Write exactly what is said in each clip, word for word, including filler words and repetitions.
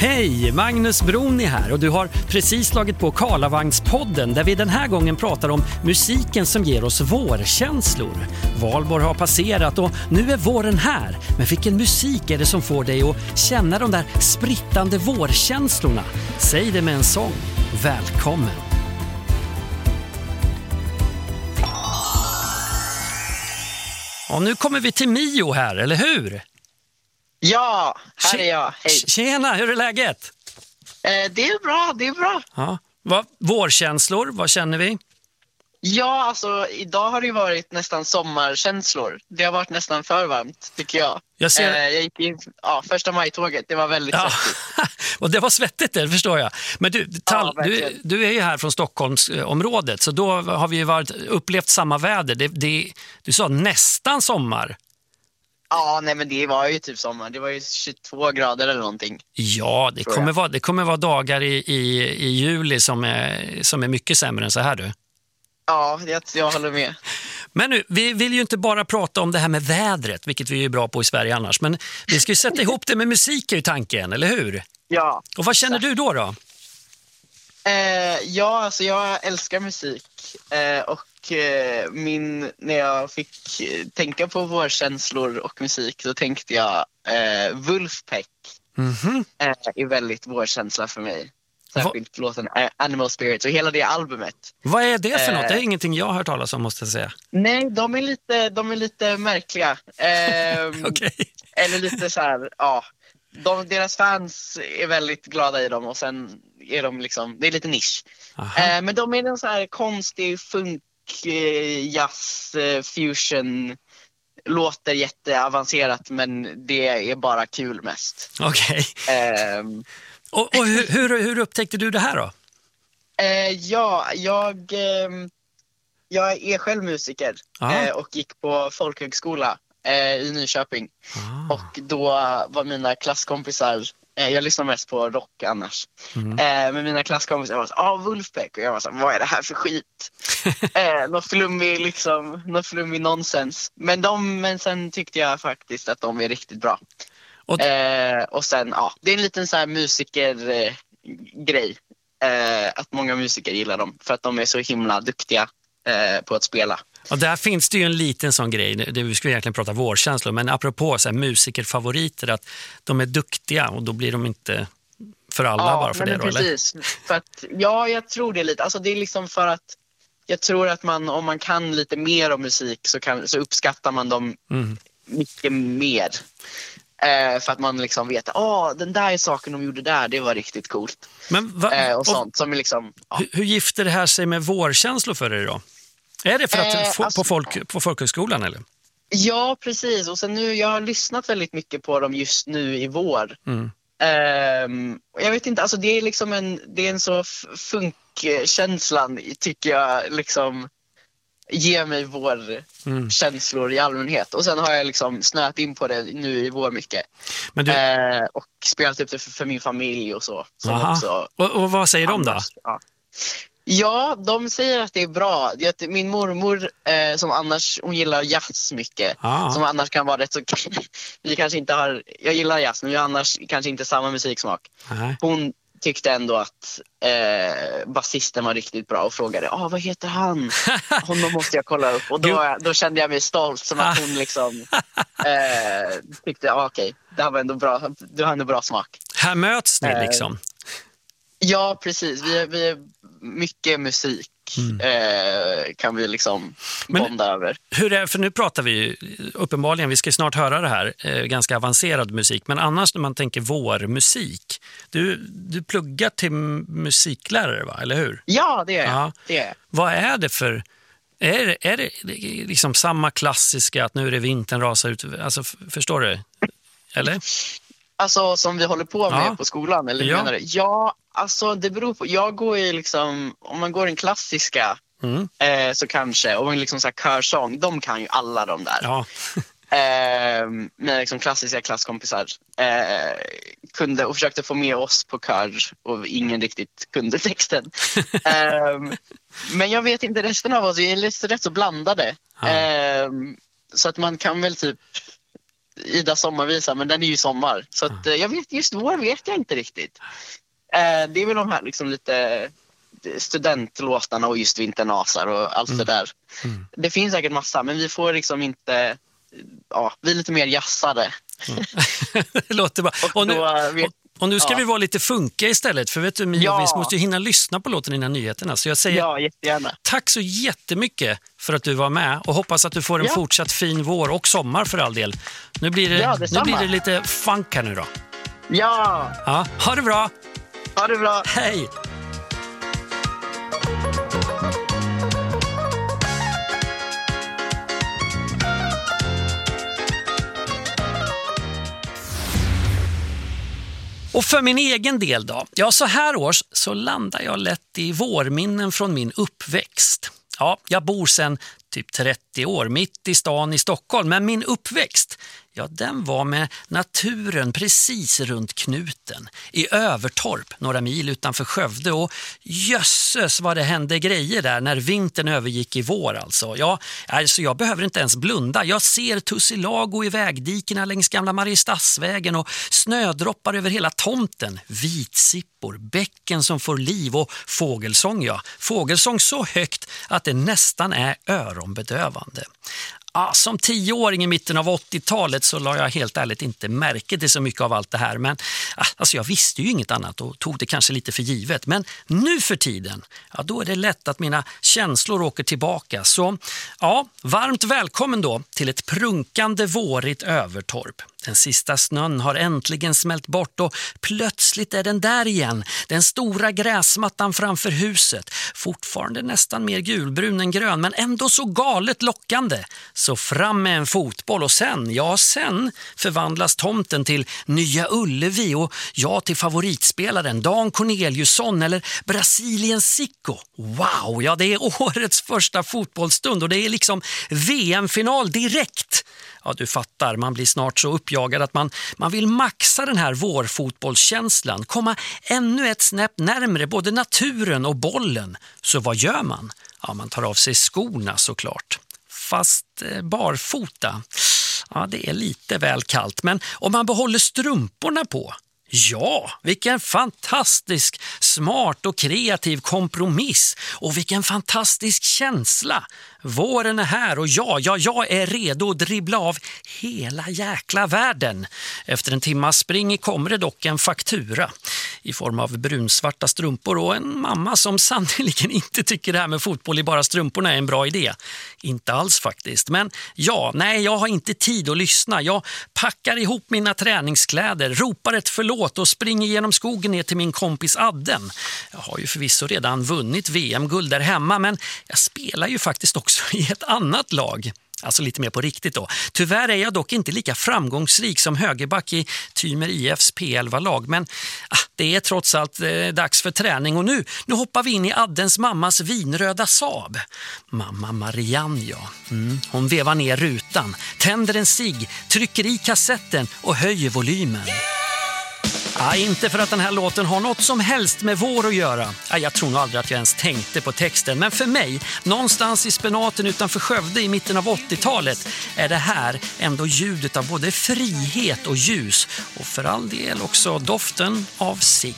Hej, Magnus Broni här och du har precis slagit på Karlavagnspodden där vi den här gången pratar om musiken som ger oss vårkänslor. Valborg har passerat och nu är våren här. Men vilken musik är det som får dig att känna de där sprittande vårkänslorna? Säg det med en sång. Välkommen! Och nu kommer vi till Mio här, eller hur? Ja, här är jag. Hej. Tjena, hur är läget? Eh, det är bra, det är bra. Ja. Vad, vårkänslor, vad känner vi? Ja, alltså idag har det ju varit nästan sommarkänslor. Det har varit nästan för varmt, tycker jag. Jag ser... eh, jag gick in, ja, första maj-tåget, det var väldigt ja. svettigt. Och det var svettigt, det förstår jag. Men du, Tal, ja, du, du är ju här från Stockholmsområdet, så då har vi ju varit, upplevt samma väder. Det, det, du sa nästan sommar. Ja, nej men det var ju typ sommar. Det var ju tjugotvå grader eller någonting. Ja, det kommer vara, det kommer vara dagar i, i, i juli som är, som är mycket sämre än så här, du. Ja, jag, jag håller med. Men nu, vi vill ju inte bara prata om det här med vädret, vilket vi är bra på i Sverige annars. Men vi ska ju sätta ihop det med musik i tanken, eller hur? Ja. Och vad känner du då då? Eh, ja, alltså jag älskar musik. Eh, och eh, min, när jag fick tänka på vårkänslor och musik så tänkte jag eh, Wolfpack Mm-hmm. eh, är väldigt vårkänsla för mig. Särskilt Va? låten Animal Spirits och hela det albumet. Vad är det för eh, något? Det är ingenting jag har hört talas om, måste jag säga. Nej, de är lite, de är lite märkliga. Eh, okay. Eller lite så här, ja. De, deras fans är väldigt glada i dem och sen är de liksom, det är lite nisch. Eh, men de är en så här konstig funk, eh, jazz, eh, fusion, låter jätteavancerat men det är bara kul mest. Okej. Okay. Eh, och och hur, hur, hur upptäckte du det här då? Eh, ja, jag, eh, jag är själv musiker eh, och gick på folkhögskola eh, i Nyköping. Ah. Och då var mina klasskompisar, eh, jag lyssnar mest på rock annars, mm. eh, men mina klasskompisar var så ah, Wolfpack, och jag var så vad är det här för skit? eh, något flummig liksom, något flummig nonsens. Men, de, men sen tyckte jag faktiskt att de är riktigt bra. Och, eh, och sen, ja, det är en liten så här musiker-grej. Eh, att många musiker gillar dem för att de är så himla duktiga eh, på att spela. Och där finns det ju en liten sån grej, det vi skulle egentligen prata vårkänslor, men apropå så här, musikerfavoriter, att de är duktiga och då blir de inte för alla ja, bara för det då, precis. Eller? För att, ja, jag tror det lite. Alltså det är liksom för att jag tror att man, om man kan lite mer om musik så, kan, så uppskattar man dem mm. mycket mer. Eh, för att man liksom vet, åh, den där saken de gjorde där, det var riktigt coolt. Men va, eh, och sånt och, som är liksom, ja. hur, hur gifter det här sig med vårkänslor för dig då? Är det för att eh, få, alltså, på, folk, på folkhögskolan eller? Ja, precis. Och sen nu, jag har lyssnat väldigt mycket på dem just nu i vår. Mm. Eh, jag vet inte, alltså det är liksom en, det är en så funkkänslan tycker jag liksom ger mig vår mm. känslor i allmänhet. Och sen har jag liksom snöat in på det nu i vår mycket. Men du... eh, och spelat upp det för, för min familj och så. Också, och, och vad säger annars, de då? Ja. ja, de säger att det är bra. Min mormor eh, som annars, hon gillar jazz mycket. Ah. Som annars kan vara rätt så... vi kanske inte har... Jag gillar jazz, men vi har annars kanske inte samma musiksmak. Ah. Hon tyckte ändå att eh, basisten var riktigt bra och frågade, ah, vad heter han? Honom måste jag kolla upp. Och då, då kände jag mig stolt som att hon liksom eh, tyckte, ah, okej, okay, det här var ändå bra, du har ändå bra smak. Här möts ni liksom. Eh, ja, precis. Vi är, vi är mycket musik. Mm. Eh, kan vi liksom bonda men, över. Hur är, för nu pratar vi ju uppenbarligen, vi ska snart höra det här, eh, ganska avancerad musik, men annars när man tänker vårmusik, du, du pluggar till musiklärare va, eller hur? Ja, det är jag. Ja. Det är jag. Vad är det för, är det, är det liksom samma klassiska att nu är det vintern rasar ut, alltså förstår du? Eller? Alltså som vi håller på med ja. På skolan, eller ja. menar du? Ja, alltså det beror på. Jag går ju liksom, om man går den klassiska mm. eh, så kanske, och liksom så här körsång, de kan ju alla de där. Ja. eh, mina liksom klassiska klasskompisar eh, kunde och försökte få med oss på kör och ingen riktigt kunde texten. eh, men jag vet inte, resten av oss, vi är rätt så blandade. Ja. Eh, så att man kan väl typ Ida sommarvisa, men den är ju sommar. Så att, jag vet, just vår vet jag inte riktigt. Eh, det är väl de här liksom lite studentlåtarna och just Vinternasar och allt mm. det där. Mm. Det finns säkert massa, men vi får liksom inte... Ja, vi är lite mer jassade. Mm. Det låter bra. Och, och nu... Och... Och nu ska ja. vi vara lite funka istället, för vet du, Mio, ja. vi måste ju hinna lyssna på låten innan nyheterna. Så jag säger ja, jättegärna. Tack så jättemycket för att du var med och hoppas att du får en ja. fortsatt fin vår och sommar för all del. Nu blir det, ja, nu blir det lite funk här nu då. Ja. ja! Ha det bra! Ha det bra! Hej! Och för min egen del då? Ja, så här års så landar jag lätt i vårminnen från min uppväxt. Ja, jag bor sedan typ trettio år mitt i stan i Stockholm, men min uppväxt, ja, den var med naturen precis runt knuten i Övertorp, några mil utanför Skövde, och jösses vad det hände grejer där när vintern övergick i vår alltså. Ja, alltså jag behöver inte ens blunda. Jag ser tussilago i vägdikerna längs gamla Mariestadsvägen och snödroppar över hela tomten, vitsippor, bäcken som får liv och fågelsång, ja. Fågelsång så högt att det nästan är öronbedövande. Ja, som tioåring i mitten av åttiotalet så la jag helt ärligt inte märke till så mycket av allt det här. Men alltså jag visste ju inget annat och tog det kanske lite för givet. Men nu för tiden, ja, då är det lätt att mina känslor åker tillbaka. Så ja, varmt välkommen då till ett prunkande vårigt Övertorp. Den sista snön har äntligen smält bort och plötsligt är den där igen. Den stora gräsmattan framför huset. Fortfarande nästan mer gulbrun än grön, men ändå så galet lockande. Så fram med en fotboll och sen, ja sen förvandlas tomten till Nya Ullevi och jag till favoritspelaren Dan Corneliusson eller Brasiliens Zico. Wow, ja det är årets första fotbollsstund och det är liksom V M-final direkt. Ja, du fattar, man blir snart så uppjagad att man, man vill maxa den här vårfotbollskänslan, komma ännu ett snäpp närmare både naturen och bollen. Så vad gör man? Ja, man tar av sig skorna såklart. Fast eh, barfota, ja det är lite väl kallt. Men om man behåller strumporna på, ja, vilken fantastisk, smart och kreativ kompromiss. Och vilken fantastisk känsla. Våren är här och ja, ja, jag är redo att dribbla av hela jäkla världen. Efter en timmas spring kommer det dock en faktura i form av brunsvarta strumpor och en mamma som sannoliken inte tycker det här med fotboll i bara strumporna är en bra idé. Inte alls faktiskt. Men ja, nej, jag har inte tid att lyssna. Jag packar ihop mina träningskläder, ropar ett förlåt och springer genom skogen ner till min kompis Adden. Jag har ju förvisso redan vunnit V M-guld där hemma, men jag spelar ju faktiskt också i ett annat lag. Alltså lite mer på riktigt då. Tyvärr är jag dock inte lika framgångsrik som högerback i Tymer I Fs P elva-lag. Men ah, det är trots allt eh, dags för träning. Och nu, nu hoppar vi in i Addens mammas vinröda Saab. Mamma Marianne, ja. Mm, hon vevar ner rutan, tänder en cigg, trycker i kassetten och höjer volymen. Ja, inte för att den här låten har något som helst med vår att göra. Ja, jag tror nog aldrig att jag ens tänkte på texten. Men för mig, någonstans i spenaten utanför Skövde i mitten av åttiotalet är det här ändå ljudet av både frihet och ljus. Och för all del också doften av cigg.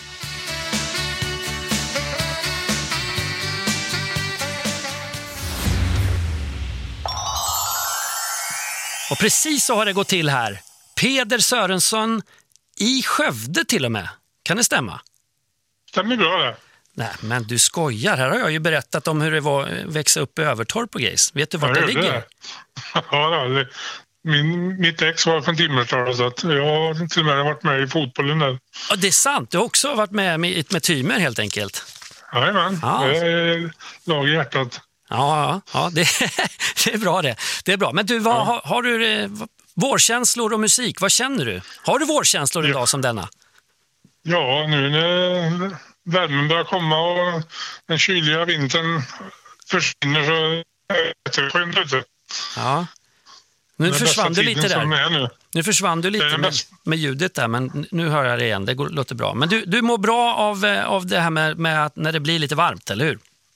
Och precis så har det gått till här. Peder Sörensson i Skövde till och med. Kan det stämma? Stämmer bra det. Nej, men du skojar. Här har jag ju berättat om hur det var att växa upp i Övertorp och grejs. Vet du vart det ligger? Det. Ja, det. Min, mitt ex var från Timmersdala så att jag har till och med varit med i fotbollen där. Ja, det är sant. Du har också varit med med, med Tymer helt enkelt. Jajamän, ja. Det är lag i hjärtat. Ja, ja det, det är bra det. Det är bra. Men du, vad, ja. har, har du... Vårkänslor och musik, vad känner du? Har du vårkänslor idag ja. som denna? Ja, nu när värmen börjar komma och den kyliga vintern försvinner så är det skönt ute. Ja. Nu försvann du lite där. Nu. nu försvann du lite med, med ljudet där, men nu hör jag det igen. Det går, låter bra. Men du, du mår bra av, av det här med, med att när det blir lite varmt, eller hur?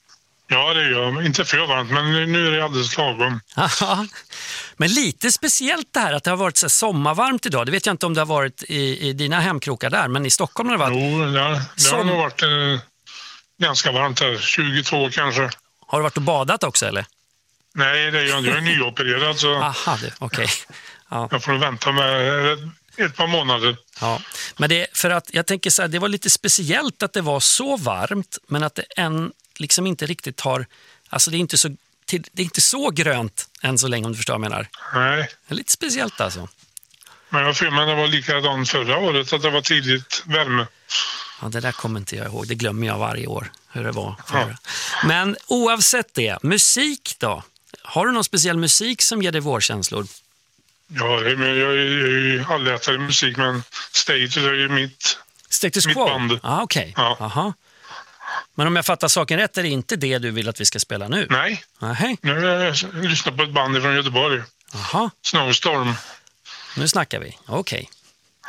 Ja, det gör jag. Inte för varmt, men nu är det alldeles lagom. Aha. Men lite speciellt det här att det har varit så sommarvarmt idag. Det vet jag inte om det har varit i, i dina hemkrokar där, men i Stockholm har det varit... Jo, det, det Som... har nog varit eh, ganska varmt här. tjugotvå kanske. Har du varit och badat också, eller? Nej, det är jag, jag är nyopererad, så Aha, okej. Okay. Ja. Jag får vänta med ett par månader. Ja, men det, för att jag tänker så här, det var lite speciellt att det var så varmt, men att det än liksom inte riktigt har, alltså det är inte så, det är inte så grönt än så länge, om du förstår vad jag menar. Nej. Det är lite speciellt alltså. Men jag tror att det var likadant förra året, att det var tidigt värme. Ja, det där kommer inte jag ihåg. Det glömmer jag varje år hur det var förra. Ja. Men oavsett det, musik då? Har du någon speciell musik som ger dig vårkänslor? Ja, men jag är ju allätare i musik, men Status är ju mitt, Status mitt Quo? band. Ah, okej. Okay. Ja. Aha. Men om jag fattar saken rätt, är det inte det du vill att vi ska spela nu? Nej. Aha. Nu har jag lyssnat på ett band från Göteborg. Aha. Snowstorm. Nu snackar vi. Okej. Okay.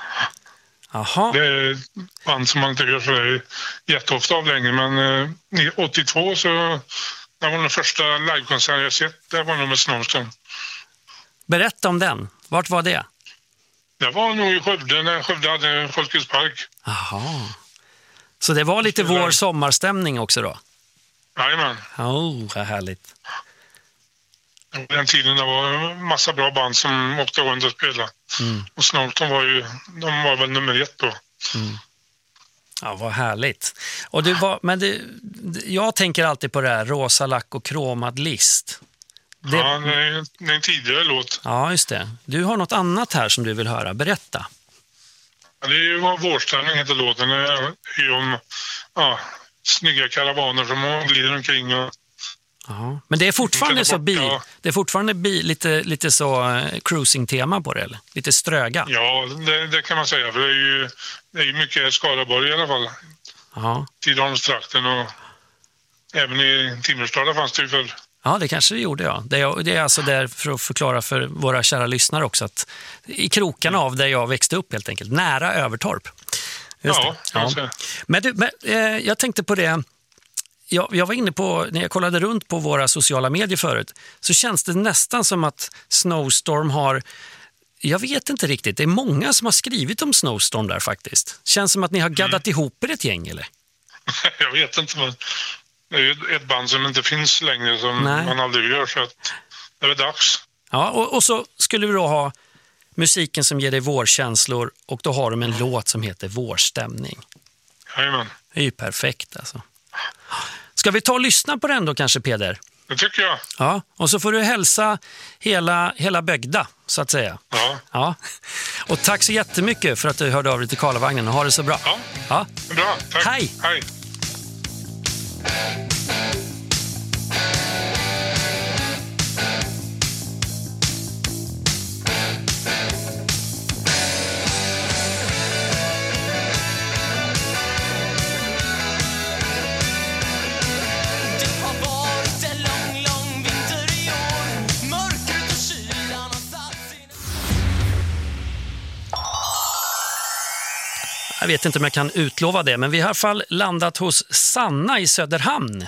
Aha. Det är ett band som man inte gör så där jätteofta av längre, men eh, åttiotvå så det var den första livekonserten jag sett, det var nog med Snowstorm. Berätta om den. Vart var det? Det var nog i Skövde, när Skövde hade Folkets park. Aha. Så det var lite vår sommarstämning också då? Jajamän. Oh, vad härligt. Den tiden det var en massa bra band som åkte runt och spelade. Mm. Och Snowstorm var ju, de var väl nummer ett då. Mm. Ja, vad härligt. Och du var, men det, jag tänker alltid på det här, rosa lack och kromad list. Det... Ja, det är, det är en tidigare låt. Ja, just det. Du har något annat här som du vill höra. Berätta. Ja, det är ju Vårstämning heter låten. Det är ju om ja, snygga karavaner som glider omkring. Och... Ja. Men det är fortfarande så bil. Det är fortfarande bil, lite, lite så cruising-tema på det, eller? Lite ströga. Ja, det, det kan man säga. För det är ju, det är ju mycket Skaraborg i alla fall. Ja. Tidaholmstrakten och även i Timmersdala fanns det ju för. Ja, det kanske det gjorde, ja. Det är, det är alltså där för att förklara för våra kära lyssnare också att i krokarna av där jag växte upp helt enkelt, nära Övertorp. Just ja, det. Ja. Men, du, men eh, jag tänkte på det, jag, jag var inne på, när jag kollade runt på våra sociala medier förut, så känns det nästan som att Snowstorm har, jag vet inte riktigt, det är många som har skrivit om Snowstorm där faktiskt. Känns som att ni har gaddat mm. ihop er ett gäng, eller? Jag vet inte, men det är ju ett band som inte finns längre, som Nej. man aldrig gör, så att det är dags. Ja, och, och så skulle vi då ha musiken som ger dig vårkänslor, och då har de en låt som heter Vårstämning. Jajamän. Det är ju perfekt alltså. Ska vi ta och lyssna på den då kanske, Peder? Det tycker jag. Ja, och så får du hälsa hela, hela Bögda, så att säga. Ja. Ja. Och tack så jättemycket för att du hörde av dig till Karlavagnen, och ha det så bra. Ja, ja. Bra. Tack. Hej! Hej! Jag vet inte om jag kan utlova det, men vi har i alla fall landat hos Sanna i Söderhamn.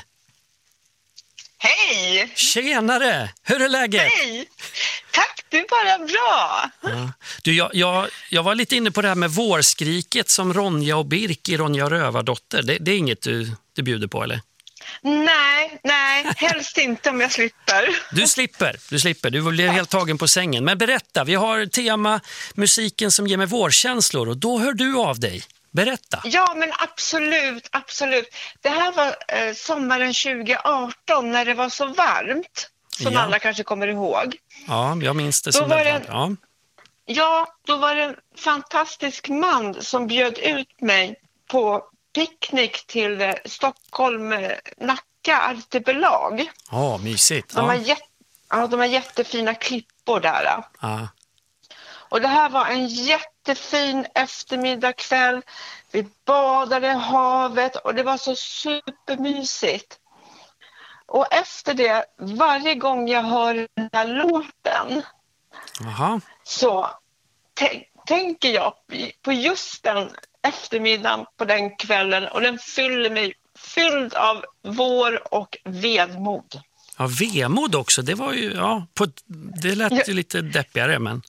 Hej! Tjenare! Hur är läget? Hej! Tack, det är bara bra. Ja. Du, jag, jag, jag var lite inne på det här med vårskriket som Ronja och Birk i Ronja Rövardotter. Det, det är inget du, du bjuder på, eller? Nej, nej, helst inte om jag slipper. Du slipper, du slipper. Du blir helt tagen på sängen. Men berätta, vi har tema musiken som ger mig vårkänslor, och då hör du av dig. Berätta. Ja, men absolut, absolut. Det här var eh, sommaren tjugo arton när det var så varmt, som ja. alla kanske kommer ihåg. Ja, jag minns det då som var det en, ja. ja, då var det en fantastisk man som bjöd ut mig på picknick till eh, Stockholm, eh, Nacka artibelag. Ja, mysigt. De, ja. har jätt, ja, de har jättefina klippor där. Ja. Och det här var en jättefin eftermiddagkväll. Vi badade i havet och det var så supermysigt. Och efter det, varje gång jag hör den här låten Aha. så t- tänker jag på just den eftermiddagen på den kvällen, och den fyller mig fylld av vår och vedmod. Ja, vemod också. Det var ju, ja, på, det lät ju ja. lite deppigare, men...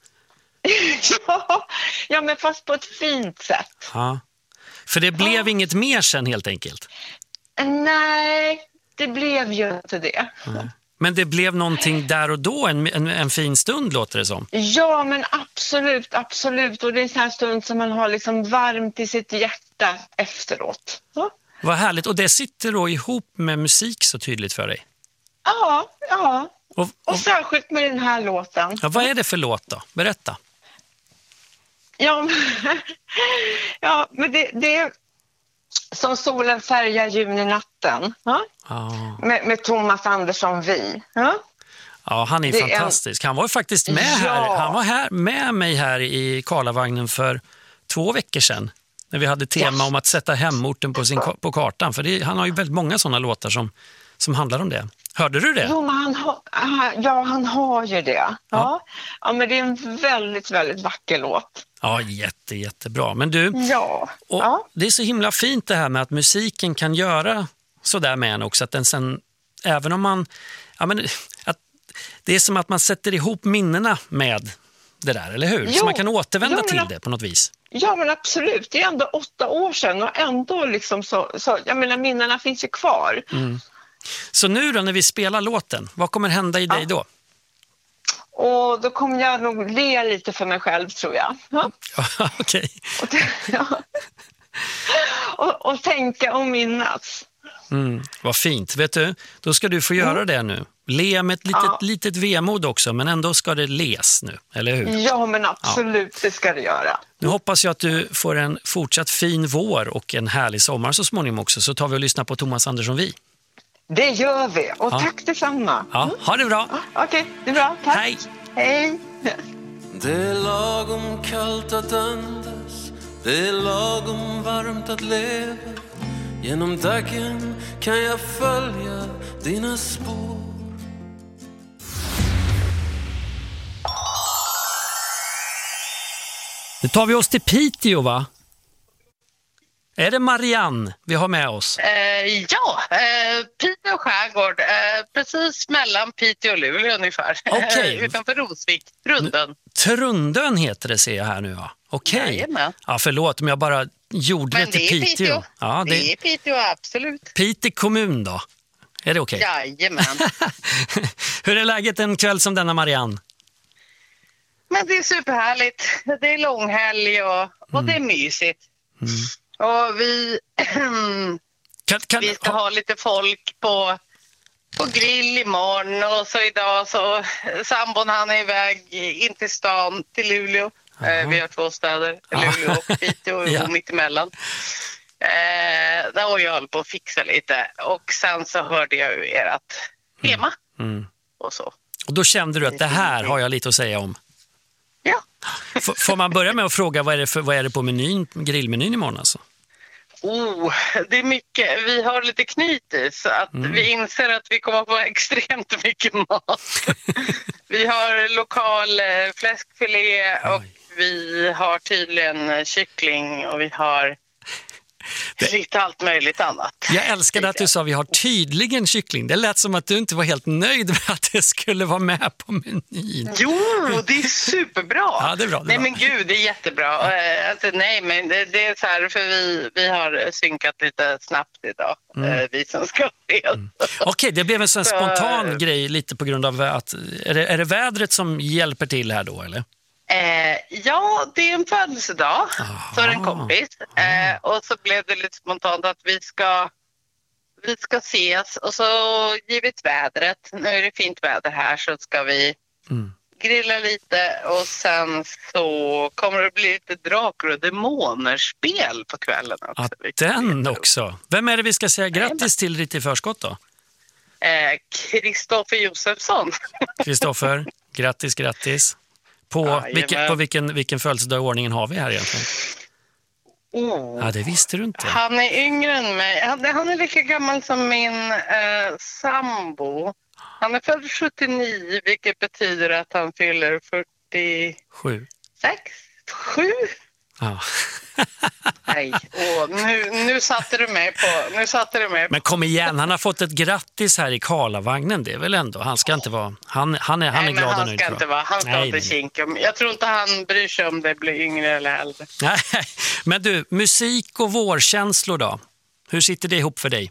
ja, ja, men fast på ett fint sätt. Ja. För det blev ja. inget mer sen helt enkelt. Nej, det blev ju inte det. Nej. Men det blev någonting där och då, en, en, en fin stund låter det som. Ja, men absolut, absolut. Och det är en sån här stund som man har liksom varmt i sitt hjärta efteråt. Ja. Vad härligt. Och det sitter då ihop med musik så tydligt för dig. Ja, ja. Och, och, och särskilt med den här låten. Ja, vad är det för låt då? Berätta. Ja, ja men det, det är som solen färgar juninatten. Ja? Ah. Med, med Thomas Andersson Vi. Ja? Ja, han är det fantastisk. En... Han var ju faktiskt med ja. här. Han var här med mig här i Karlavagnen för två veckor sedan. När vi hade tema yes. om att sätta hemorten på, sin, på kartan. För det, han har ju väldigt många sådana låtar som, som handlar om det. Hörde du det? Jo, men han ha, ja, han har ju det. Ja. Ja. ja, men det är en väldigt, väldigt vacker låt. Ja, jätte, jättebra. Men du, ja. Och ja. det är så himla fint det här med att musiken kan göra så där med en också. Att den sen, även om man, ja men, att det är som att man sätter ihop minnena med det där, eller hur? Jo. Så man kan återvända jo, till det på något vis. Ja, men absolut. Det är ändå åtta år sedan och ändå liksom så, så jag menar, minnena finns ju kvar. Mm. Så nu då när vi spelar låten, vad kommer hända i dig ja. då? Och då kommer jag nog le lite för mig själv, tror jag. Ja. Okej. Okay. Och, ja. och, och tänka och minnas. Mm, vad fint. Vet du, då ska du få göra mm. det nu. Le med ett litet, ja. litet vemod också, men ändå ska det les nu, eller hur? Ja, men absolut, ja. det ska det göra. Nu hoppas jag att du får en fortsatt fin vår och en härlig sommar så småningom också. Så tar vi och lyssnar på Thomas Andersson Vi. Det gör vi, och ja. tack detsamma. Ja, ha det bra. Ja, Okej, okay. det är bra. Tack. Hej. Hej. Det är lagom kallt att andas, det är lagom varmt att leva. Genom dagen kan jag följa dina spår. Nu tar vi oss till Piteå, va? Är det Marianne vi har med oss? Eh, ja, eh, Piteå skärgård. Eh, precis mellan Piteå och Luleå ungefär. Okay. Utanför Rosvik, Trundön. Trundön heter det, ser jag här nu. Ja. Okej. Okay. Ja, förlåt om jag bara gjorde Men det till det är Piteå. Piteå. Ja, det... det är Piteå, absolut. Piteå kommun då? Är det okej? Okay? Jajamän. Hur är läget en kväll som denna, Marianne? Men det är superhärligt. Det är långhelg och, och mm. det är mysigt. Mm. Och vi, kan, kan, vi ska ha... ha lite folk på, på grill imorgon. Och så idag så sambon han är iväg in till stan, till Luleå. Eh, vi har två städer, Luleå och Piteå och ja. mitt emellan. Eh, där var jag höll på att fixa lite. Och sen så hörde jag ju ert tema. Mm. Mm. Och så. Och då kände du att det här har jag lite att säga om. Ja. F- får man börja med att fråga vad är det, för, vad är det på menyn, grillmenyn imorgon alltså? Oh, det är mycket. Vi har lite knyt i så att mm. vi inser att vi kommer att få extremt mycket mat. Vi har lokal eh, fläskfilé och Oj. vi har tydligen kyckling och vi har det... lite allt möjligt annat. Jag älskade att du sa vi har tydligen kyckling. Det lät som att du inte var helt nöjd med att det skulle vara med på menyn. Jo, det är superbra. Ja, det är bra, det är nej bra. men gud, det är jättebra. Ja. Alltså, nej men det, det är så här för vi, vi har synkat lite snabbt idag. Mm. Vi som ska mm. Okej, okay, det blev en sån så... spontan grej lite på grund av att är det, är det vädret som hjälper till här då eller? Eh, ja, det är en födelsedag för en kompis. Eh, och så blev det lite spontant att vi ska, vi ska ses. Och så givet vädret, nu är det fint väder här så ska vi mm. grilla lite. Och sen så kommer det bli lite drakar och demoner-spel på kvällen också. Ja, den också. Vem är det vi ska säga grattis till lite i förskott då? Kristoffer eh, Josefsson. Kristoffer, grattis, grattis. På, ja, vilken, på vilken, vilken födelsedag i ordningen har vi här egentligen? Oh. Ja, det visste du inte. Han är yngre än mig. Han, han är lika gammal som min eh, sambo. Han är född sjuttionio, vilket betyder att han fyller fyrtiosju. Sju. Sex? Sju? Ja. Nej, åh, nu, nu satte du mig på... Nu satte du mig på. Men kom igen, han har fått ett grattis här i Karlavagnen, det är väl ändå. Han ska inte vara... Han, han är, han nej, är glad han och nöjd. Ska inte vara, han ska nej, inte kinka. Jag tror inte han bryr sig om det blir yngre eller äldre. Nej, men du, musik och vårkänslor då? Hur sitter det ihop för dig?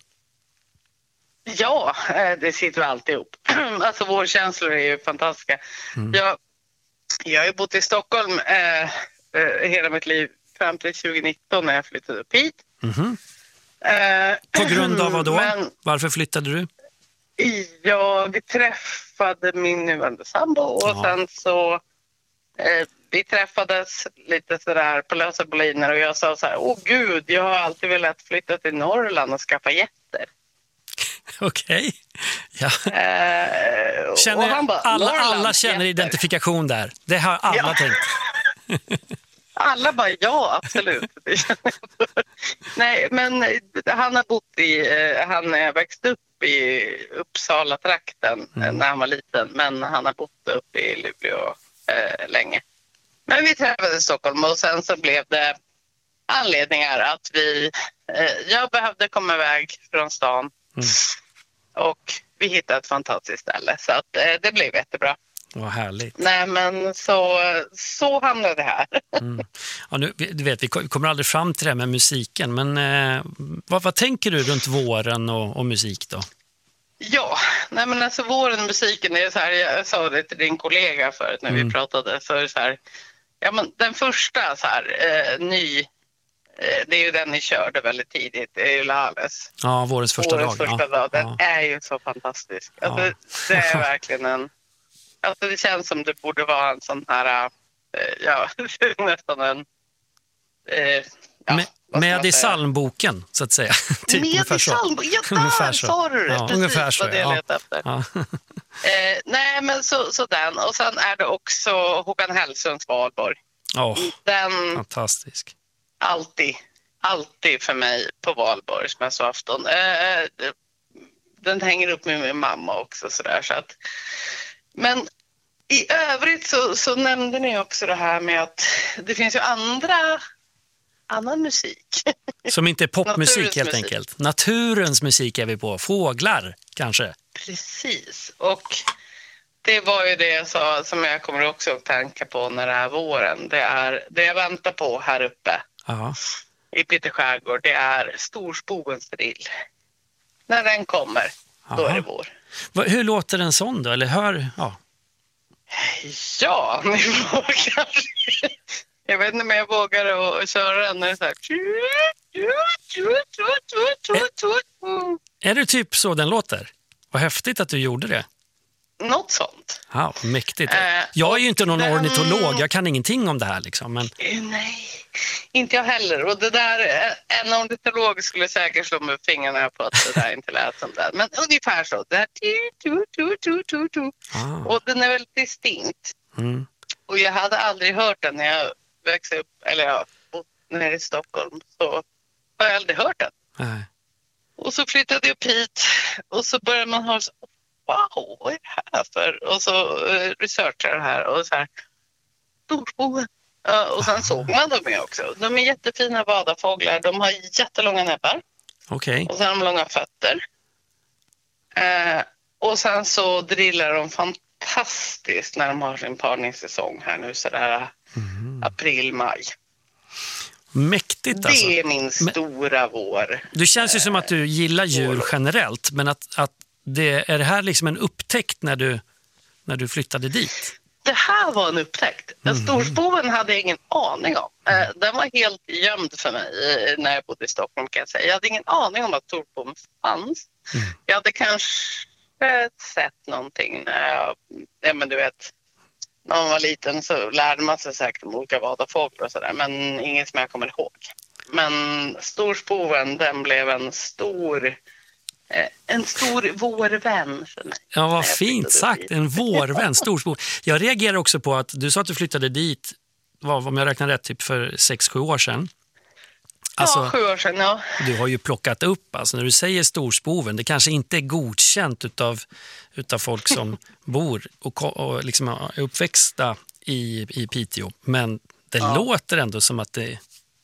Ja, det sitter alltid ihop. Alltså vårkänslor är ju fantastiska. Mm. Jag, jag har ju bott i Stockholm eh, hela mitt liv fram till tjugonitton när jag flyttade upp hit. Mm-hmm. eh, På grund av vad då? Men, varför flyttade du? Jag träffade min nuvarande sambo och ja. sen så eh, vi träffades lite sådär på lösa boliner och jag sa så här: åh gud, jag har alltid velat flytta till Norrland och skaffa getter. Okej. Ja. Eh, känner, han bara, alla, alla känner jätter. Identifikation där. Det har alla ja. tänkt. Alla bara, ja, absolut. Nej, men han har bott i, han är växt upp i Uppsala-trakten mm. när han var liten, men han har bott upp i Luleå eh, länge. Men vi träffades i Stockholm och sen så blev det anledningar att vi, eh, jag behövde komma iväg från stan mm. och vi hittade ett fantastiskt ställe så att eh, det blev jättebra. Vad härligt. Nej, men så, så hamnade det här. Mm. Ja, nu, du vet, vi kommer aldrig fram till det här med musiken, men eh, vad, vad tänker du runt våren och, och musik då? Ja, nej men alltså våren och musiken är så här, jag sa det till din kollega förut när mm. vi pratade, så är det så här, ja men den första så här, eh, ny, eh, det är ju den ni körde väldigt tidigt, det är ju Lales. Ja, vårens första vårens dag. Första ja. dag, den ja. är ju så fantastisk. Alltså, ja. det är verkligen en, alltså det känns som det borde vara en sån här, eh, ja, nästan en, eh, ja. Med, med i psalmboken, så att säga. Typ med i psalmboken, ja, där sa du det. Ja, precis ungefär så, vad det ja. letar efter. Ja. eh, nej, men så, så den. Och sen är det också Håkan Hellströms Valborg. Oh, den, fantastisk. Alltid, alltid för mig på Valborg som jag sa afton. Eh, den hänger upp med min mamma också. Så där, så att, men i övrigt så, så nämnde ni också det här med att det finns ju andra... annan musik. Som inte är popmusik helt musik. enkelt. Naturens musik är vi på. Fåglar kanske. Precis. Och det var ju det jag sa som jag kommer också att tänka på när det är våren. Det är det jag väntar på här uppe. Aha. I Piteå skärgård. Det är Storspogens drill. När den kommer, Aha. då är det vår. Hur låter en sån då? Eller hör... Ja, ja ni vågar. Jag vet inte om jag vågar att köra den när det är så här. Är, är det typ så den låter? Vad häftigt att du gjorde det. Något sånt. Ja, mäktigt. Äh, jag är ju inte någon den... ornitolog, jag kan ingenting om det här liksom. Men... Nej, inte jag heller. Och det där, en ornitolog skulle säkert slå med fingrarna på att det där inte lät som det. Men ungefär så. Det här, tu, tu, tu, tu, tu. Ah. Och den är väldigt distinkt. Mm. Och jag hade aldrig hört den när jag växte upp, eller jag bott nere i Stockholm, så har jag aldrig hört den. Nej. Och så flyttade jag upp hit och så började man höra så, wow, vad är det här för? Och så uh, researchade det här och så här, Storspogen. Uh, och sen Aha. såg man dem ju också. De är jättefina vadarfåglar, de har jättelånga näbbar. Okej. Okay. Och sen har de långa fötter. Uh, och sen så drillar de fantastiskt när de har sin parningssäsong här nu sådär mm. april, maj. Mäktigt alltså. Det är min stora men, vår. Du känns ju som att du gillar djur vår. generellt, men att, att det, är det här liksom en upptäckt när du, när du flyttade dit? Det här var en upptäckt. Mm. Storspoven hade jag ingen aning om. Mm. Den var helt gömd för mig när jag bodde i Stockholm, kan jag säga. Jag hade ingen aning om att storspoven fanns. Mm. Jag hade kanske sett någonting när jag, ja men du vet, när man var liten så lärde man sig säkert om olika vadarfåglar och sådär, men inget som jag kommer ihåg. Men storspoven, den blev en stor, eh, en stor vårvän för mig. Ja, vad fint sagt, dit. En vårvän, storspov. Jag reagerar också på att du sa att du flyttade dit, vad, om jag räknar rätt, typ för sex sju år sedan. Alltså, ja, sju år sedan, ja. Du har ju plockat upp, alltså när du säger storspoven, det kanske inte är godkänt utav, utav folk som bor och, och liksom är uppväxta i, i Piteå. Men det ja. låter ändå som att det,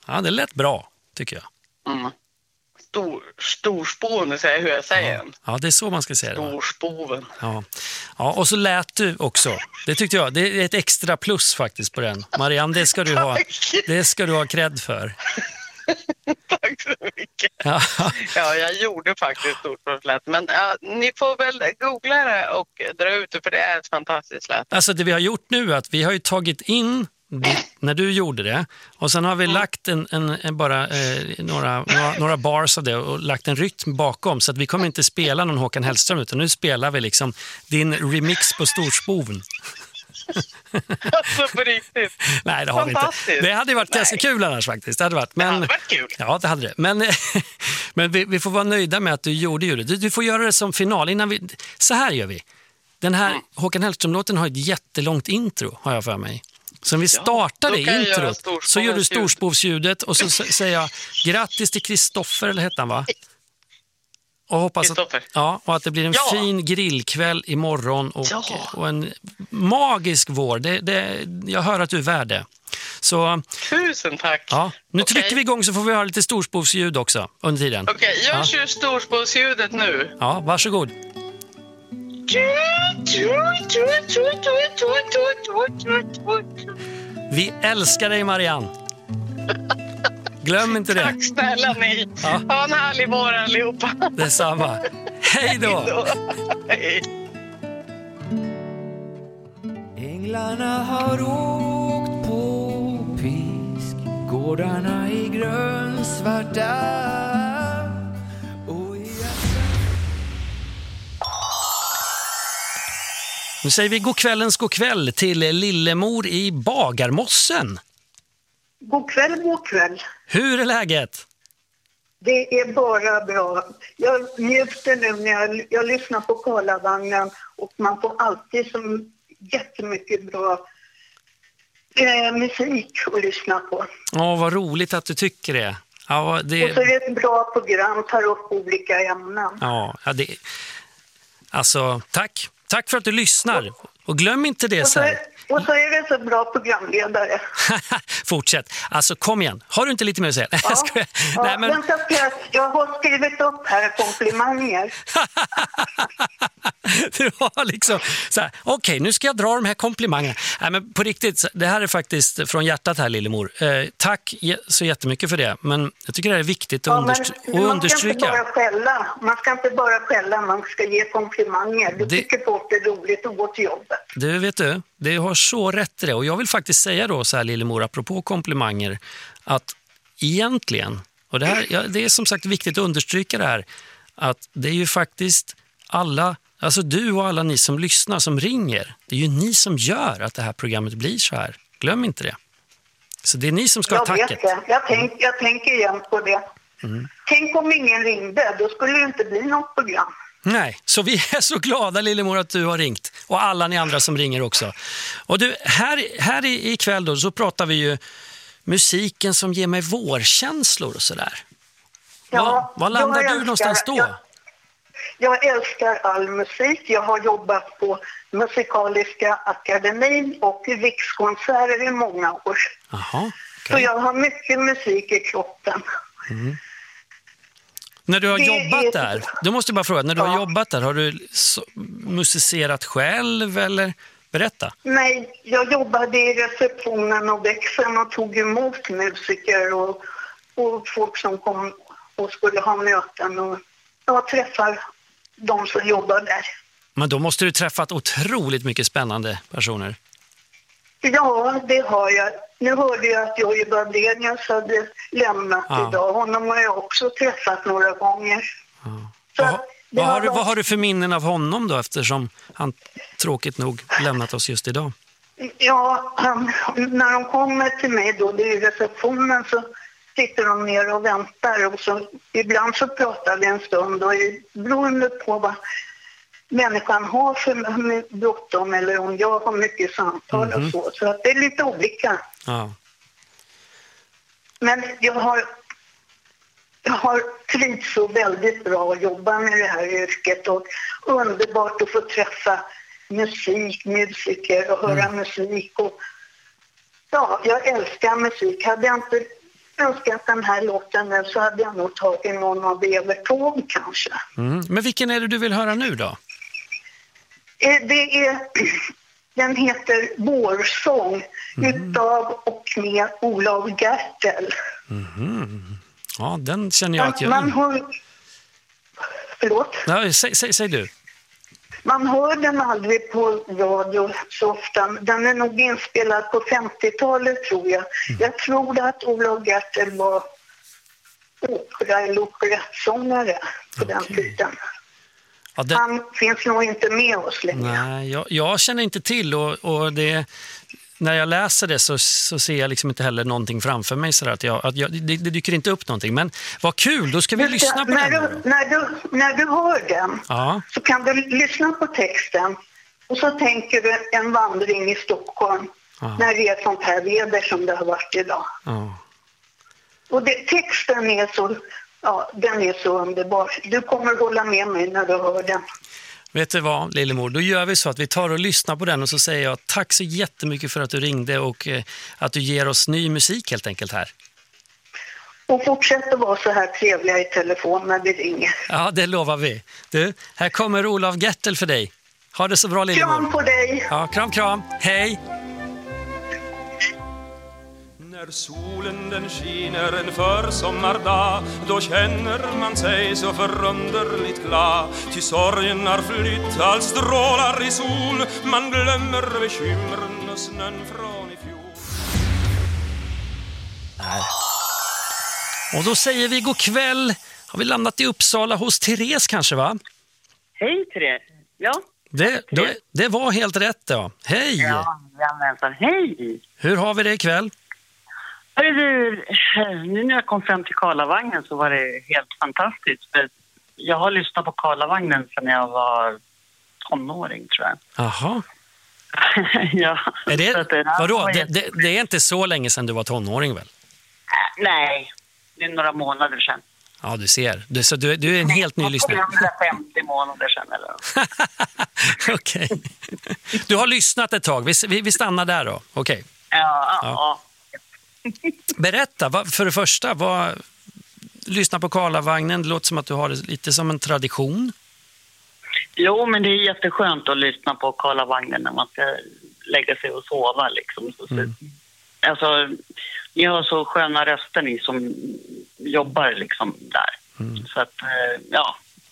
Ja, det lät bra, tycker jag. Mm. Stor, storspoven, säger hur jag säger. Ja. ja, det är så man ska säga det. Storspoven. Ja. Ja, och så lät du också. Det tyckte jag. Det är ett extra plus faktiskt på den. Marianne, det ska du ha, det ska du ha cred för. Tack så mycket. Ja. ja, jag gjorde faktiskt stort lät. Men ja, ni får väl googla det och dra ut det, för det är ett fantastiskt lät. Alltså det vi har gjort nu är att vi har ju tagit in när du gjorde det, och sen har vi mm. lagt en, en, en bara eh, några, några, några bars av det och lagt en rytm bakom, så att vi kommer inte spela någon Håkan Hellström, utan nu spelar vi liksom din remix på storspoven. Alltså på riktigt. Nej, det har vi inte. Det hade varit Nej. ganska kul annars faktiskt. Det hade varit, men, det hade varit kul. Ja, det hade det. Men, men vi, vi får vara nöjda med att du gjorde det. Du, du får göra det som final. Innan vi, så här gör vi. Den här mm. Håkan Hellström-låten har ett jättelångt intro, har jag för mig. Så om vi startar det ja, introt så gör du storspovsljudet och så säger jag grattis till Kristoffer, eller heter han, va? Och hoppas att, ja, och att det blir en ja. fin grillkväll imorgon och, ja. och en magisk vår. Det, det, jag hör att du är värd det. Så, tusen tack. Ja, nu okay. trycker vi igång så får vi höra lite storspovsljud också under tiden. Okej, okay, jag ja. kör storspovsljudet nu. Ja, varsågod. Vi älskar dig, Marianne. Glöm inte det. Tack snälla ni. Ja. Ha en härlig vår allihopa. Detsamma. Hej då. Hej. Änglarna har åkt på pisk, gårdarna i grönsvarta. Nu säger vi god kvällens god kväll till Lillemor i Bagarmossen. God kväll, god kväll. Hur är läget? Det är bara bra. Jag njuter nu när jag, jag lyssnar på Karlavagnen, och man får alltid så jättemycket bra eh, musik att lyssna på. Ja, vad roligt att du tycker det. Ja, det... Och så är det ett bra program, tar upp olika ämnen. Ja, ja det... Alltså, tack. Tack för att du lyssnar. Och glöm inte det så här. Och så är det så bra programledare. Fortsätt. Alltså kom igen. Har du inte lite mer att säga? Ja, jag ja, Nej, men... vänta, jag har skrivit upp här komplimanger. Du har liksom så här, okej, okay, nu ska jag dra de här komplimangerna. Nej, men på riktigt, det här är faktiskt från hjärtat här, Lillemor. Eh, tack så jättemycket för det. Men jag tycker det är viktigt att, ja, understry- man att understryka. Ska inte bara skälla. Man ska inte bara skälla, man ska ge komplimanger. Du det... tycker folk det är roligt att gå till jobbet. Du, vet du, det har så rätt i det. Och jag vill faktiskt säga då så här, Lillemor, apropå komplimanger, att egentligen, och det, här, ja, det är som sagt viktigt att understryka det här, att det är ju faktiskt alla, alltså du och alla ni som lyssnar, som ringer, det är ju ni som gör att det här programmet blir så här. Glöm inte det. Så det är ni som ska ha tacket. Jag vet det. Jag, tänk, jag tänker igen på det. Mm. Tänk om ingen ringde, då skulle det inte bli något program. Nej, så vi är så glada, Lillemor, att du har ringt. Och alla ni andra som ringer också. Och du, här, här ikväll då så pratar vi ju musiken som ger mig vårkänslor och sådär. Ja, Var landar älskar, du någonstans då? Jag, jag älskar all musik. Jag har jobbat på Musikaliska akademin och i Rikskonserter i många år. Aha, okay. Så jag har mycket musik i kroppen. Mm. När du har det jobbat är... där, då måste jag bara fråga, när du ja. har jobbat där, har du musicerat själv eller berätta? Nej, jag jobbade i receptionen och växeln och tog emot musiker och, och folk som kom och skulle ha möten, och jag träffar de som jobbar där. Men då måste du träffat otroligt mycket spännande personer. Ja, det har jag. Nu hörde jag att Jojje Badenius hade lämnat ja. idag. Honom har jag också träffat några gånger. Ja. Så vad, vad, har du, vad har du för minnen av honom då, eftersom han tråkigt nog lämnat oss just idag? Ja, han, när de kommer till mig då, det är i receptionen, så sitter de ner och väntar. Och så, ibland så pratar vi en stund, och beroende på vad människan har för bråttom eller om jag har mycket samtal mm-hmm. och så. Så att det är lite olika. Ja. Men jag har, jag har trivts så väldigt bra att jobba med det här yrket, och underbart att få träffa musik, musiker och höra mm. musik. Och, ja, jag älskar musik. Hade jag inte önskat den här låten så hade jag nog tagit någon av Evertåg kanske. Mm. Men vilken är det du vill höra nu då? Det är, den heter Vårsång mm. utav och med Olof Gertel. Mm. Ja, den känner jag man, att jag... Man hör... Förlåt? Ja, säg, säg, säg du. Man hör den aldrig på radio så ofta. Den är nog inspelad på femtiotalet tror jag. Mm. Jag tror att Olof Gertel var opera eller operettsångare på okay. den tiden. Ja, det... Han finns nog inte med oss längre. Nej, jag, jag känner inte till och, och det... När jag läser det så, så ser jag liksom inte heller någonting framför mig så att, jag, att jag, det, det dyker inte upp någonting. Men vad kul, då ska vi Just lyssna på när den. Du, när, du, när du hör den ja. så kan du lyssna på texten och så tänker du en vandring i Stockholm ja. när det är sånt här väder som det har varit idag. Ja. Och det, texten är så, ja, den är så underbar. Du kommer att hålla med mig när du hör den. Vet du vad, Lillemor? Då gör vi så att vi tar och lyssnar på den och så säger jag tack så jättemycket för att du ringde och eh, att du ger oss ny musik helt enkelt här. Och fortsätt att vara så här trevliga i telefon när vi ringer. Ja, det lovar vi. Du, här kommer Olof Gertel för dig. Ha det så bra, Lillemor. Kram på dig. Ja, kram, kram. Hej. När solen den skiner en försommardag, då känner man sig så förunderligt glad. Ty sorgen har flytt, allt strålar i sol, man glömmer bekymren och snön från i fjol. Här. Och då säger vi god kväll. Har vi landat i Uppsala hos Therese kanske, va? Hej Therese. Ja. Det, då, det var helt rätt då. Hej. Ja, jag hej. Hur har vi det ikväll? Du, nu när jag kom fram till Karlavagnen så var det helt fantastiskt. Jag har lyssnat på Karlavagnen sedan jag var tonåring, tror jag. Jaha. Ja. Är det, det vadå? Det, det, det är inte så länge sedan du var tonåring, väl? Nej, det är några månader sedan. Ja, du ser. Du, så du, du är en helt ny lyssnare. hundrafemtio månader sedan, eller? Okej. Okay. Du har lyssnat ett tag. Vi, vi, vi stannar där då. Okej. Okay. Ja, ja. ja. Berätta, vad, för det första, vad, lyssna på Karlavagnen, det låter som att du har det lite som en tradition. Jo, men det är jätteskönt att lyssna på Karlavagnen när man ska lägga sig och sova. Liksom. Mm. Alltså, ni har så sköna röster ni som jobbar liksom där. Mm. Så att, ja.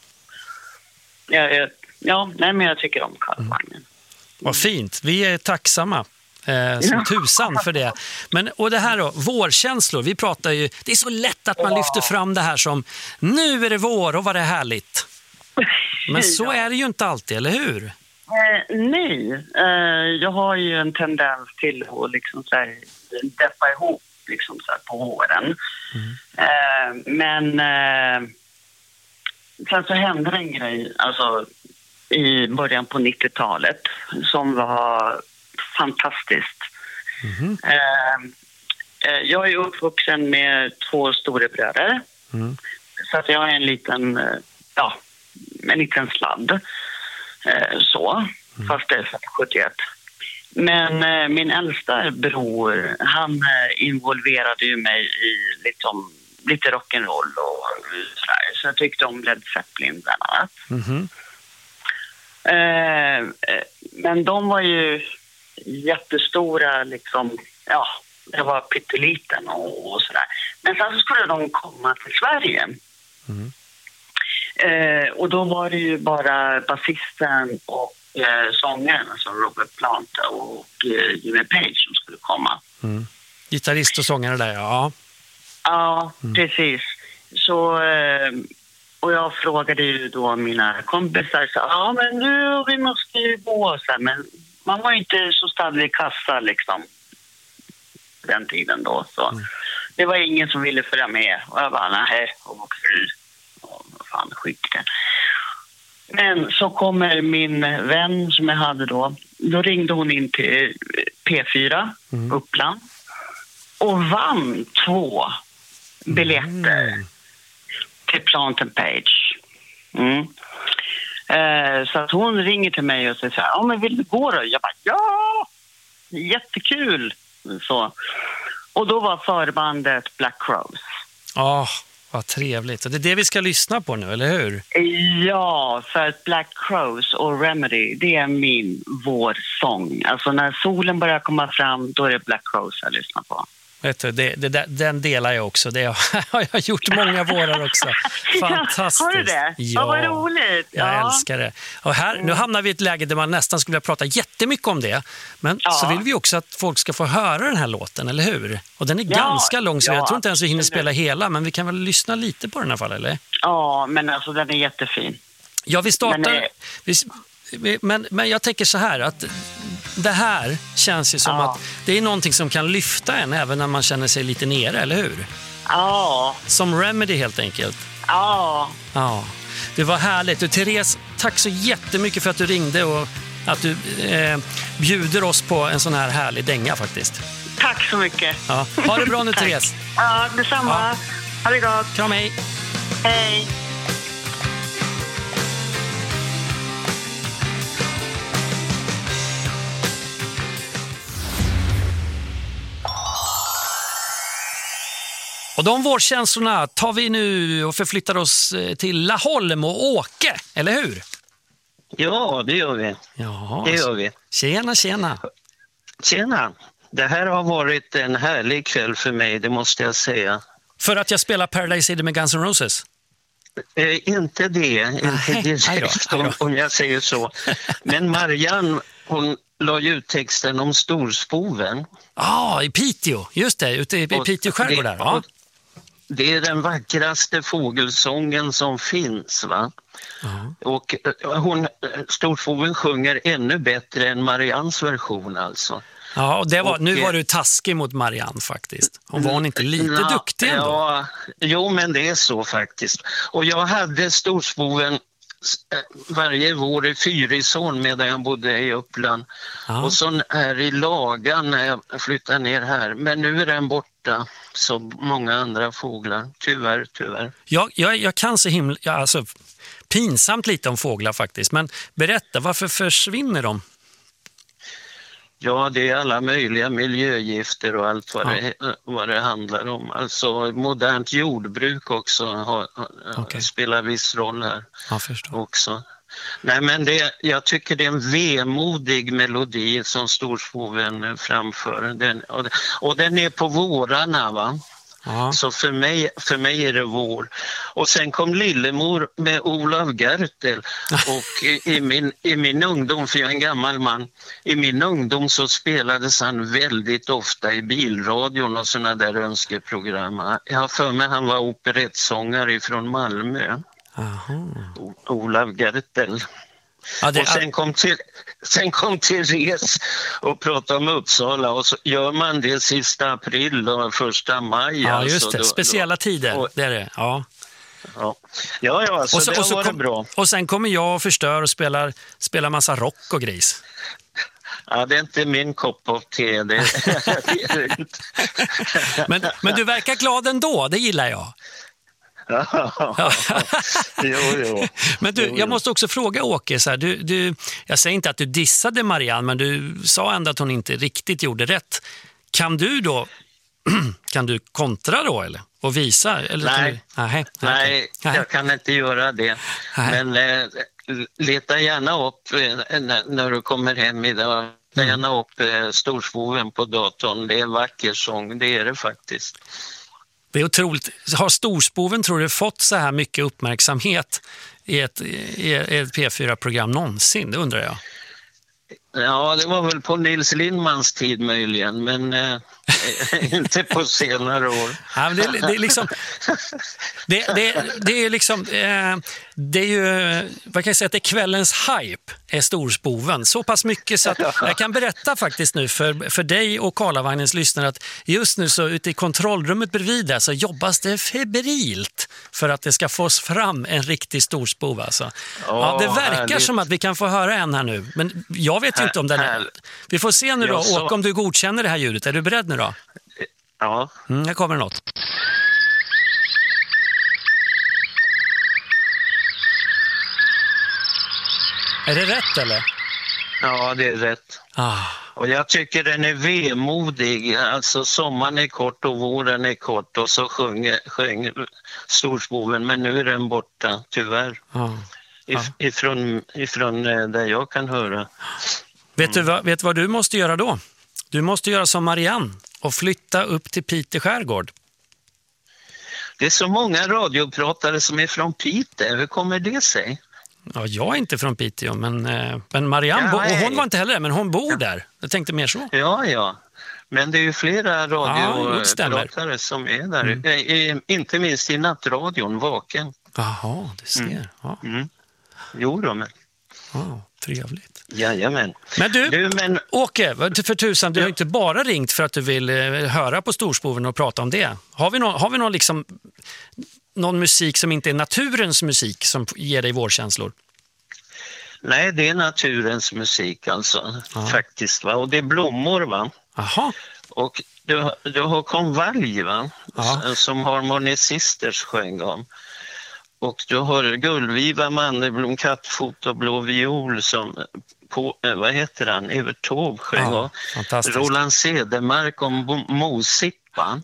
Ja, ja nej, men jag tycker om Karlavagnen. Mm. Vad fint, vi är tacksamma. Eh, som tusan för det. Men, och det här då, vårkänslor, vi pratar ju, det är så lätt att man lyfter fram det här som nu är det vår och vad det är härligt. Men så ja. är det ju inte alltid, eller hur? Eh, nej, eh, jag har ju en tendens till att liksom så här, deppa ihop liksom så här på våren. Mm. Eh, men eh, sen så hände en grej alltså, i början på nittiotalet som var fantastiskt. Mm. Eh, jag är uppvuxen med två storebröder. Mm. Så att jag är en liten, ja, en liten sladd. Eh, så, mm. fast det är sjuttioett. Men eh, min äldsta bror, han eh, involverade ju mig i liksom, lite rock'n'roll och sådär. Så jag tyckte om Led Zeppelin bland annat. Mm. Eh, men de var ju jättestora liksom, ja, jag var pytteliten och, och sådär. Men sen så skulle de komma till Sverige. Mm. Eh, och då var det ju bara basisten och eh, sångaren, alltså Robert Plant och eh, Jimmy Page som skulle komma. Mm. Gitarrist och sångare där, ja. Ja, mm. precis. Så, eh, och jag frågade ju då mina kompisar, så, ja men nu, vi måste ju gå så här, men man var inte så stadig i kassa liksom den tiden då. Så mm. det var ingen som ville följa med. Och jag bara, nej, och fri. Och fan, skit det. Men så kommer min vän som jag hade då. Då ringde hon in till P fyra, mm. Uppland. Och vann två biljetter mm. till Plant and Page. Mm. Eh, så att hon ringer till mig och säger så här, ja men vill du gå då? Jag bara, ja, jättekul. Så. Och då var förbandet Black Crowes. Ja, oh, vad trevligt. Och det är det vi ska lyssna på nu, eller hur? Ja, för att Black Crowes och Remedy, det är min vårsång. Alltså när solen börjar komma fram, då är det Black Crowes jag lyssnar på. Vet du, det, det, den delar jag också. Det har jag gjort många vårar också. Fantastiskt. Har du det? Ja, vad roligt. Jag ja. älskar det. Och här, nu hamnar vi i ett läge där man nästan skulle vilja prata jättemycket om det. Men ja. så vill vi också att folk ska få höra den här låten, eller hur? Och den är ja. ganska lång, så ja. jag tror inte ens vi hinner spela hela. Men vi kan väl lyssna lite på den här fall, eller? Ja, men alltså den är jättefin. Ja, vi startar... Är... Vi, men, men jag tänker så här att det här känns ju som ja. att det är någonting som kan lyfta en även när man känner sig lite nere, eller hur? Ja. Som Remedy helt enkelt. Ja. Ja. Det var härligt. Och Therese, tack så jättemycket för att du ringde och att du eh, bjuder oss på en sån här härlig dänga faktiskt. Tack så mycket. Ja. Ha det bra nu, Therese. Ja, detsamma. Ja. Ha det gott. Kram, hej. Hej. Och de vårkänslorna tar vi nu och förflyttar oss till Laholm och Åke, eller hur? Ja, det gör vi. Ja, det gör vi. Tjena, tjena. Tjena. Det här har varit en härlig kväll för mig, det måste jag säga. För att jag spelar Paradise City med Guns N' Roses? Eh, inte det, inte Nej, direkt om, om jag säger så. Men Marianne, hon la ju ut texten om storspoven. Ja, ah, i Piteå, just det, ute i Piteå skärgård där. Ja. Det är den vackraste fågelsången som finns, va? Uh-huh. Och hon, storspoven sjunger ännu bättre än Marians version alltså. Ja, och det var, och, nu var du taskig mot Marianne faktiskt. Hon var hon inte lite na, duktig ändå? Ja, jo, men det är så faktiskt. Och jag hade storspoven varje vår i Fyrisån medan jag bodde i Uppland. Ja. Och så är i Lagan när jag flyttade ner här. Men nu är den borta som många andra fåglar. Tyvärr, tyvärr. Jag, jag, jag kan så himla... Ja, alltså, pinsamt lite om fåglar faktiskt. Men berätta, varför försvinner de? Ja, det är alla möjliga miljögifter och allt vad, ja. det, vad det handlar om. Alltså modernt jordbruk också har, okay. spelar viss roll här. Ja, förstår. Också. Nej, men det, jag tycker det är en vemodig melodi som storspoven framför. Den, och, och den är på vårarna, va? Ja. Så för mig, för mig är det vår. Och sen kom Lillemor med Olav Gertel. Och i, i, min, i min ungdom, för jag är en gammal man, i min ungdom så spelades han väldigt ofta i bilradion och såna där önskeprogram. Jag har för mig han var operettsångare från Malmö. Aha. Olav Gertel. Ja, det... Och sen kom, till, sen kom Therese och pratade om Uppsala och så gör man det sista april och första maj. Ja, alltså, just det. Då, speciella då. tider, och, det är det. Ja, ja, ja, ja så, och så det och så var kom, det bra. Och sen kommer jag och förstör och spelar, spelar massa rock och gris. Ja, det är inte min kopp av te. Det är... men, men du verkar glad ändå, det gillar jag. Ja. jo, jo. Men du, jag måste också fråga Åke så här, du, du, jag säger inte att du dissade Marianne, men du sa ändå att hon inte riktigt gjorde rätt. Kan du då kan du kontra då eller och visa eller nej, du, nej, nej, nej, jag kan inte göra det. Nej. Men eh, leta gärna upp eh, när du kommer hem idag. Leta mm. gärna upp eh, storspoven på datorn. Det är en vacker sång, det är det faktiskt. Det är otroligt. Har storspoven, tror du, fått så här mycket uppmärksamhet i ett, i ett P fyra-program någonsin? Det undrar jag. Ja, det var väl på Nils Lindmans tid möjligen, men eh, inte på senare år. Ja, men det, det är liksom... Det, det, det är liksom... Eh, det är ju... Vad kan jag säga? Att det är kvällens hype är storspoven. Så pass mycket så att jag kan berätta faktiskt nu för, för dig och Karlavagnens lyssnare att just nu så ute i kontrollrummet bredvid där så jobbas det febrilt för att det ska fås fram en riktig storspov. Alltså. Oh, ja, det verkar härligt. Som att vi kan få höra en här nu. Men jag vet ju inte om den är... Vi får se nu då, så... Åke, om du godkänner det här ljudet. Är du beredd nu då? Ja. Mm, här kommer något. Är det rätt eller? Ja, det är rätt. Ah, Och jag tycker den är vemodig. Alltså sommaren är kort och våren är kort och så sjunger, sjunger Storspoven, men nu är den borta, tyvärr. Ja. Ja. If, ifrån, ifrån där jag kan höra. Mm. Vet du vad, vet vad du måste göra då? Du måste göra som Marianne och flytta upp till Piteå skärgård. Det är så många radiopratare som är från Piteå. Hur kommer det sig? Ja, jag är inte från Piteå, men, men Marianne, ja, och hon var inte heller där, men hon bor ja. där. Jag tänkte mer så. Ja, ja. Men det är ju flera radiopratare ja, som är där. Mm. I, inte minst i nattradion, Vaken. Jaha, du ser. Mm. Ja. Mm. Jo då, men... Ja, trevligt. Jajamän. Men du, du men... Åke, för tusan, du har inte bara ringt för att du vill höra på Storspoven och prata om det. Har vi någon, har vi någon, liksom, någon musik som inte är naturens musik som ger dig vårkänslor? Nej, det är naturens musik alltså, ja. faktiskt. Va? Och det är blommor, va? Aha. Och du, du har konvalj, va? Ja. Som harmonicisters sjöng om. Och du har Gullviva, Mandelblom, Kattfot och Blå viol som på, vad heter han, Evert Taube sjöng ja, Roland Cedermark om Mosippa.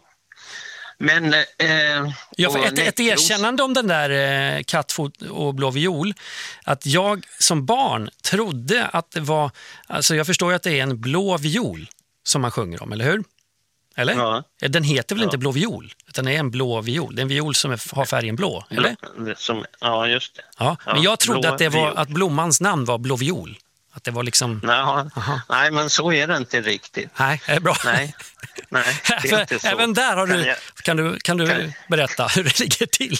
Men eh, ja, för ett, ett erkännande om den där eh, Kattfot och Blå viol, att jag som barn trodde att det var, alltså jag förstår ju att det är en blå viol som man sjunger om, eller hur? Eller? Ja. Den heter väl ja. inte blå viol, utan det är en blå viol. Det är en viol som är, har färgen blå, eller? Som, ja, just det. Ja, ja, men jag trodde att, det var, att blommans namn var blå viol. Att det var liksom... Naha. Nej, men så är det inte riktigt. Nej, det är bra. Nej, nej det är inte så. Även där har du, kan, jag, kan du, kan du kan... berätta hur det ligger till?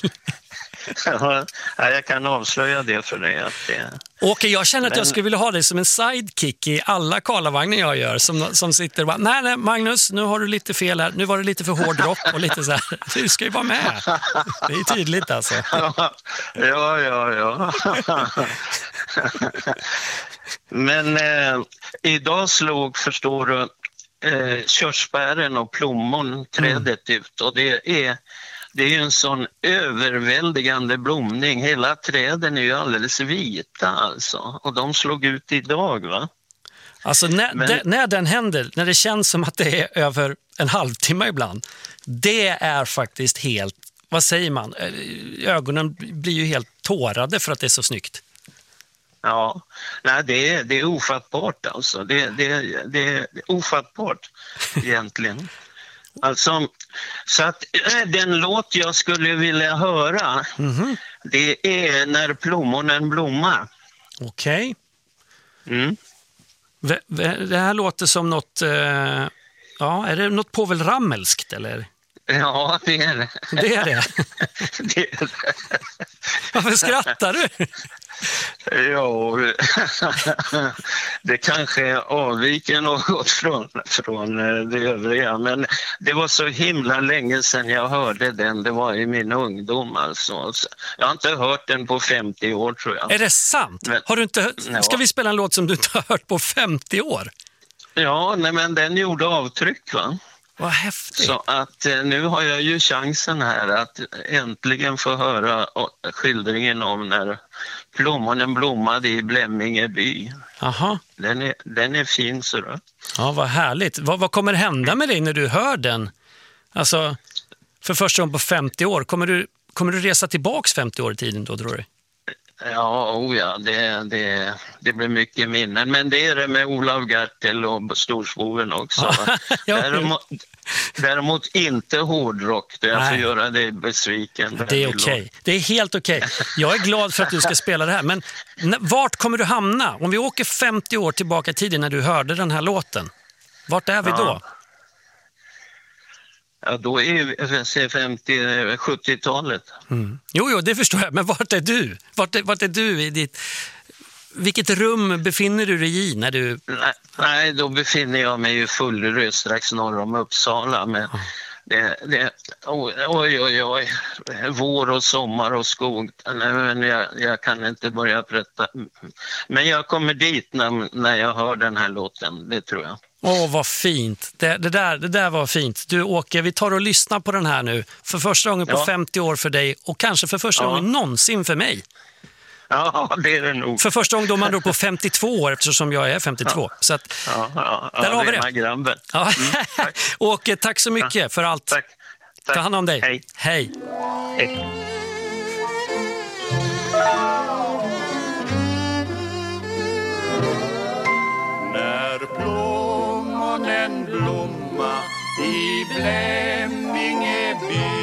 Ja, jag kan avslöja det för dig. Att det... Åke, jag känner att men... jag skulle vilja ha dig som en sidekick i alla Karlavagnar jag gör. Som, som sitter och bara, nej, nej, Magnus, nu har du lite fel här. Nu var det lite för hård rock och lite så här. Du ska ju vara med. Det är tydligt alltså. Ja, ja, ja. Men eh, idag slog, förstår du, eh, körsbären och plommon trädet mm. ut. Och det är... Det är ju en sån överväldigande blomning. Hela träden är ju alldeles vita alltså. Och de slog ut idag, va? Alltså när, Men... de, när den händer, när det känns som att det är över en halvtimme ibland. Det är faktiskt helt, vad säger man? Ögonen blir ju helt tårade för att det är så snyggt. Ja, nej det är, det är ofattbart alltså. Det, det, det är ofattbart egentligen. Alltså, så att den låt jag skulle vilja höra, mm-hmm. det är När plommonen blommar. Okej. Okay. Mm. Det här låter som något, eh, ja, är det något Povel Ramelskt eller? Ja, det är det. Det är det? Det är det. Varför skrattar du? Ja, det kanske avviker något från, från det övriga, men det var så himla länge sedan jag hörde den. Det var i min ungdom alltså. Jag har inte hört den på femtio år tror jag. Är det sant? Men, har du inte, ska vi spela en låt som du inte har hört på femtio år? Ja, nej, men den gjorde avtryck, va? Vad häftigt. Så att eh, nu har jag ju chansen här att äntligen få höra skildringen om när plommonen blommade i Blämmingeby. Aha. Den är, den är fin så då. Ja, vad härligt. Vad, vad kommer hända med dig när du hör den? Alltså, för första gången på femtio år. Kommer du, kommer du resa tillbaks femtio år i tiden då, tror du? Ja, oh ja det, det, det blir mycket minnen. Men det är det med Olav Gertel och Storspoven också. Ja. däremot, däremot inte hårdrock. Det jag får göra dig besviken. Det är okej. Okay. Det är helt okej. Okay. Jag är glad för att du ska spela det här. Men vart kommer du hamna? Om vi åker femtio år tillbaka i tiden när du hörde den här låten. Vart är vi då? Ja. Ja, då är det femtio sjuttiotalet. Mm. Jo, jo, det förstår jag. Men vart är du? Vart är, vart är du i ditt... Vilket rum befinner du dig i när du... Nej, nej då befinner jag mig i Fullerö strax norr om Uppsala. Men mm. det, det, oj, oj, oj. Vår och sommar och skog. Nej, men jag, jag kan inte börja berätta. Men jag kommer dit när, när jag hör den här låten, det tror jag. Åh, vad fint. Det, det, där, det där var fint. Du Åke, vi tar och lyssnar på den här nu. För första gången på ja. femtio år för dig och kanske för första ja. gången någonsin för mig. Ja, det är det nog. För första ungdomar då på femtiotvå år, eftersom jag är femtiotvå. Ja. Så att, ja, ja, där ja, har vi det. det. Ja. Mm, tack. Och tack så mycket ja. för allt. Tack. Tack. Ta hand om dig. Hej. Hej. Hej. När plommonen blomma i Blämminge by.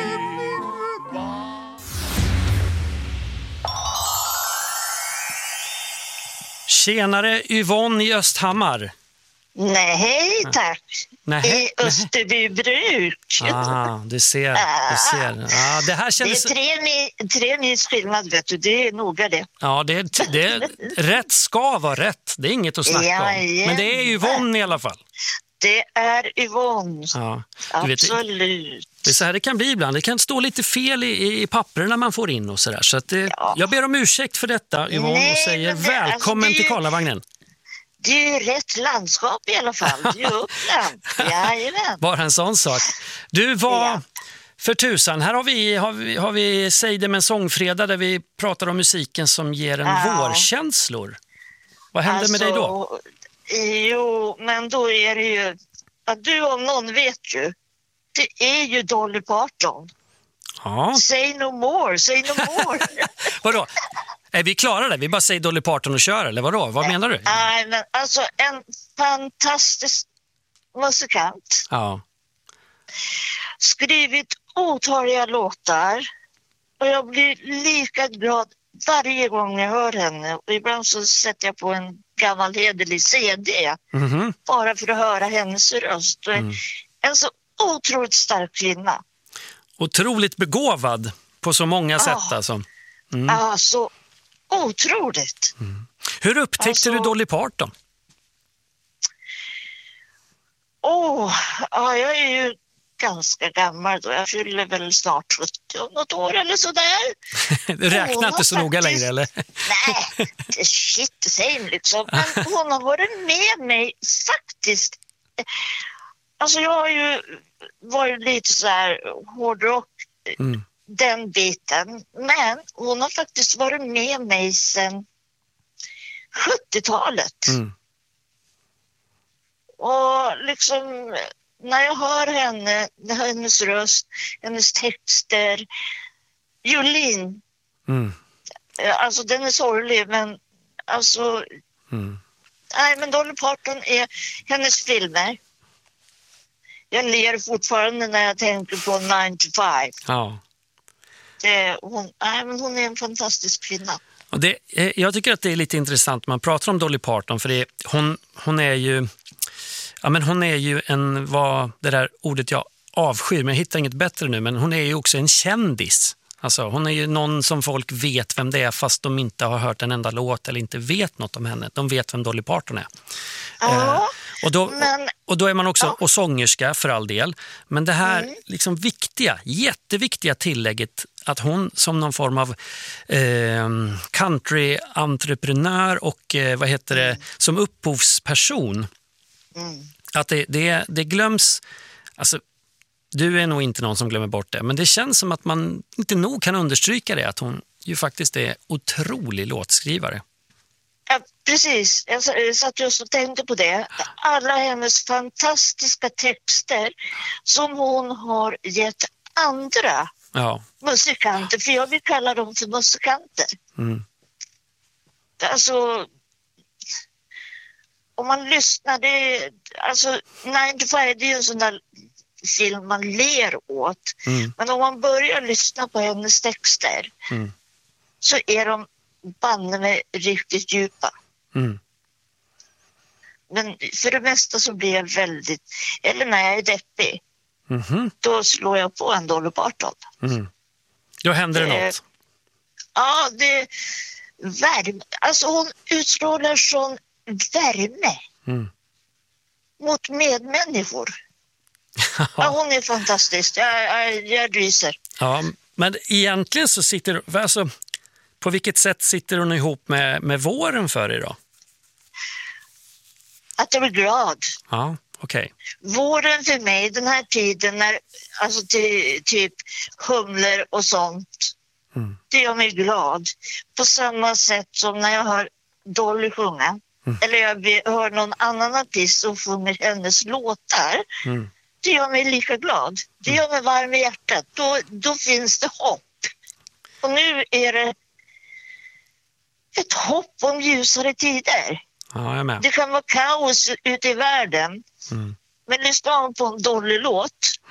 Tjenare Yvonne i Östhammar. Nej, tack. Nej. I Österbybruk. Ah, du ser. Du ser. Ah, det här kändes... Det är tre, mil, tre mils skillnad, vet du. Det är noga det. Ja, det är, det är, rätt ska vara rätt. Det är inget att snacka ja, om. ja. Men det är Yvonne i alla fall. Det är Yvonne. Ja, absolut. Vet, det är så här det kan bli ibland. Det kan stå lite fel i, i papperna man får in och sådär. Så att det, ja. Jag ber om ursäkt för detta, Yvonne, Nej, och säger det, välkommen alltså, till Karlavagnen. Det är ju rätt landskap i alla fall. Det är Uppland. Jajamän. Bara en sån sak. Du var... Ja. För tusan, här har vi, har vi, har vi Säg det med en sångfredag där vi pratar om musiken som ger en ja. vårkänslor. Vad händer alltså, med dig då? Jo, men då är det ju att du om någon vet ju. Det är ju Dolly Parton. Ja. Say no more, say no more. Vadå? Är vi klara där? Vi bara säger Dolly Parton och kör, eller vadå? Vad menar du? Nej, men alltså en fantastisk musikant. Ja. Skrivit otaliga låtar. Och jag blir lika glad varje gång jag hör henne. Och ibland så sätter jag på en gammal hederlig C D. Mm-hmm. Bara för att höra hennes röst. Mm. En så otroligt stark kvinna. Otroligt begåvad på så många sätt ja. alltså. Mm. Ja, så otroligt. Mm. Hur upptäckte alltså, du Dolly Parton? Åh, oh, ja, jag är ju ganska gammal då. Jag fyller väl snart sjuttio något år eller sådär. Du räknar inte så noga längre, eller? Nej, shit the same liksom. Men hon har varit med mig faktiskt. Alltså jag har ju varit lite så här hårdrock, mm. den biten. Men hon har faktiskt varit med mig sedan sjuttiotalet. Mm. Och liksom när jag hör henne, hennes röst, hennes texter, Jolene, mm. alltså den är sorglig, men alltså mm. nej, men Dolly Parton är hennes filmer. Jag ler fortfarande när jag tänker på nine to five. Ja. Det, hon, nej, men hon är en fantastisk kvinna. Och det, jag tycker att det är lite intressant. Man pratar om Dolly Parton för det, hon, hon är ju ja, men hon är ju en, vad det där ordet jag avskyr, men jag hittar inget bättre nu, men hon är ju också en kändis. Alltså, hon är ju någon som folk vet vem det är fast de inte har hört en enda låt eller inte vet något om henne. De vet vem Dolly Parton är. Ja, eh, och, då, men, och då är man också ja. och sångerska för all del. Men det här mm. liksom viktiga, jätteviktiga tillägget att hon som någon form av eh, country-entreprenör och eh, vad heter det, som upphovsperson mm. att det, det, det glöms, alltså du är nog inte någon som glömmer bort det, men det känns som att man inte nog kan understryka det, att hon ju faktiskt är otrolig låtskrivare. Ja, precis. Jag satt just och tänkte på det. Alla hennes fantastiska texter som hon har gett andra ja. musikanter, för jag vill kalla dem för musikanter. Mm. Alltså, om man lyssnar, det, alltså nine to five, det är ju en sån där film man ler åt. Mm. Men om man börjar lyssna på hennes texter mm. så är de banne med riktigt djupa. Mm. Men för det mesta så blir jag väldigt, eller när jag är deppig mm. då slår jag på en Dolly Parton. Mm. Då händer det, det något. Ja, det värme. Alltså hon utstrålar sån värme mm. mot medmänniskor. Ja, hon är fantastisk. Jag, jag, jag ryser. Ja, men egentligen så sitter, alltså, på vilket sätt sitter hon ihop med, med våren för er då? Att jag blir glad. Ja, okej. Okay. Våren för mig, den här tiden när, alltså ty, typ humlor och sånt Mm. Det gör mig glad. På samma sätt som när jag hör Dolly sjunga. Mm. Eller jag hör någon annan artist som sjunger hennes låtar. Mm. Det gör mig lika glad. Det gör mig varm i hjärtat. Då, då finns det hopp. Och nu är det ett hopp om ljusare tider. Ja, jag är med. Det kan vara kaos ute i världen. Mm. Men lyssnar man på en dålig låt,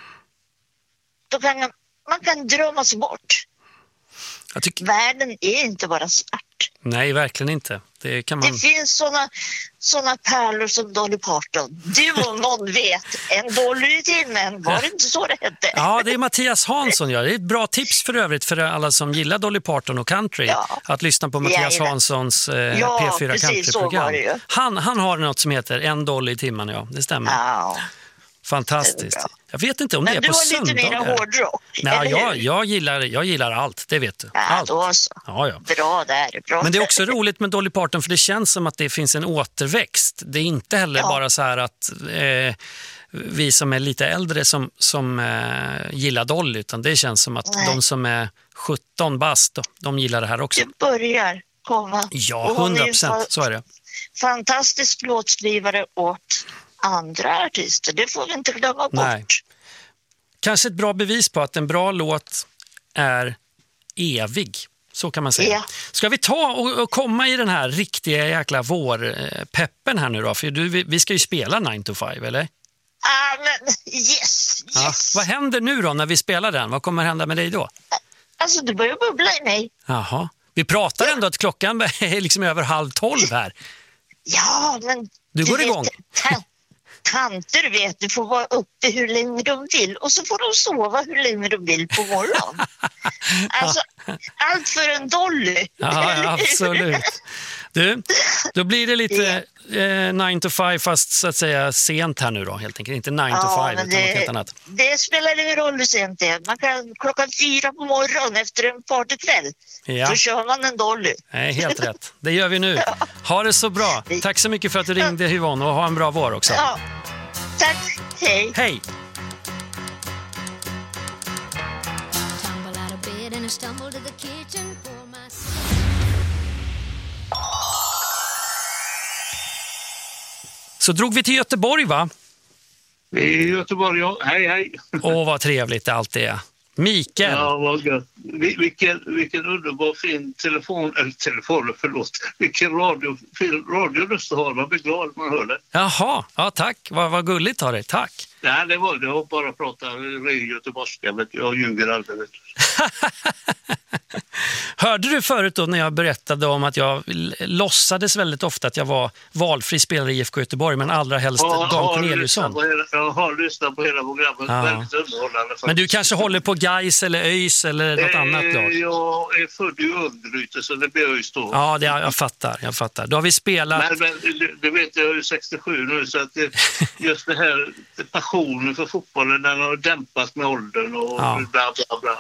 då kan man, man kan drömma sig bort. Jag tycker... Världen är inte bara svart. Nej, verkligen inte. Det, kan man... det finns såna, såna pärlor som Dolly Parton. Du och någon vet, en dollar i timmen, var det inte så det hette? Ja, det är Mattias Hansson. Ja. Det är ett bra tips för övrigt för alla som gillar Dolly Parton och country. Ja. Att lyssna på Mattias ja, Hanssons eh, ja, P fyra countryprogram. Han, han har något som heter en dollar i timmen, ja. Det stämmer. Ja. Fantastiskt. Jag vet inte om men det är på söndagar. Men du har lite mer hårdrock, Nej, jag, jag, gillar, jag gillar allt, det vet du. Ja, allt. Då så. Ja, ja. Bra där. Bra men det är också roligt med Dolly Parton för det känns som att det finns en återväxt. Det är inte heller ja. bara så här att eh, vi som är lite äldre som, som eh, gillar Dolly, utan det känns som att Nej. de som är sjutton bast, de gillar det här också. Det börjar komma. Ja, hundra procent, så är det. Fantastisk låtskrivare åt andra artister, det får vi inte glömma bort. Nej. Kanske ett bra bevis på att en bra låt är evig, så kan man säga. Ja. Ska vi ta och, och komma i den här riktiga jäkla vårpeppen här nu då? För du, vi, vi ska ju spela nine to five, eller? Ah, men yes, yes. Ja. Vad händer nu då när vi spelar den? Vad kommer hända med dig då? Alltså, det börjar bubbla i mig. Jaha. Vi pratar ja. ändå att klockan är liksom över halv tolv här. Ja, men... Du går du igång. Vet, tanter vet, du får vara uppe hur länge de vill och så får de sova hur länge de vill på morgonen. Alltså, allt för en dolly. Ja, absolut. Du, då blir det lite eh, nine to five fast så att säga sent här nu då, helt enkelt. Inte nine to five utan det, något helt annat. Det spelar ingen roll hur sent det är. Man kan klockan fyra på morgonen efter en partykväll. Ja. Så kör man en dolly. Nej, helt rätt. Det gör vi nu. Ha det så bra. Tack så mycket för att du ringde, Yvonne, och ha en bra vår också. Ja. Tack. Hej. Hej. Så drog vi till Göteborg, va? I Göteborg, ja. Hej, hej. Åh, vad trevligt det allt är. Mikael. Ja, vad gött. Vilken, vilken underbar fin telefon, eller telefon, förlåt. Vilken radio, fin radioröst du har. Man blir glad när man hör det. Jaha, ja tack. Vad, vad gulligt har det. Tack. Nej, det var det. Jag bara pratar ren göteborgska. Jag ljuger aldrig. Hörde du förut då när jag berättade om att jag låtsades väldigt ofta att jag var valfri spelare i I F K Göteborg, men allra helst ja, Dan Corneliusson? Jag har lyssnat på hela programmet, ja. Väldigt underhållande. Faktiskt. Men du kanske håller på Gais eller ÖIS eller något eh, annat lag? Jag är född i Örgryte så det blir ÖIS då. Ja, det, jag fattar, jag fattar. Då har vi spelat... Men, men du, du vet, jag är sextiosju nu så att det, just det här passionen för fotbollen den har dämpat med åldern och ja. bla bla bla.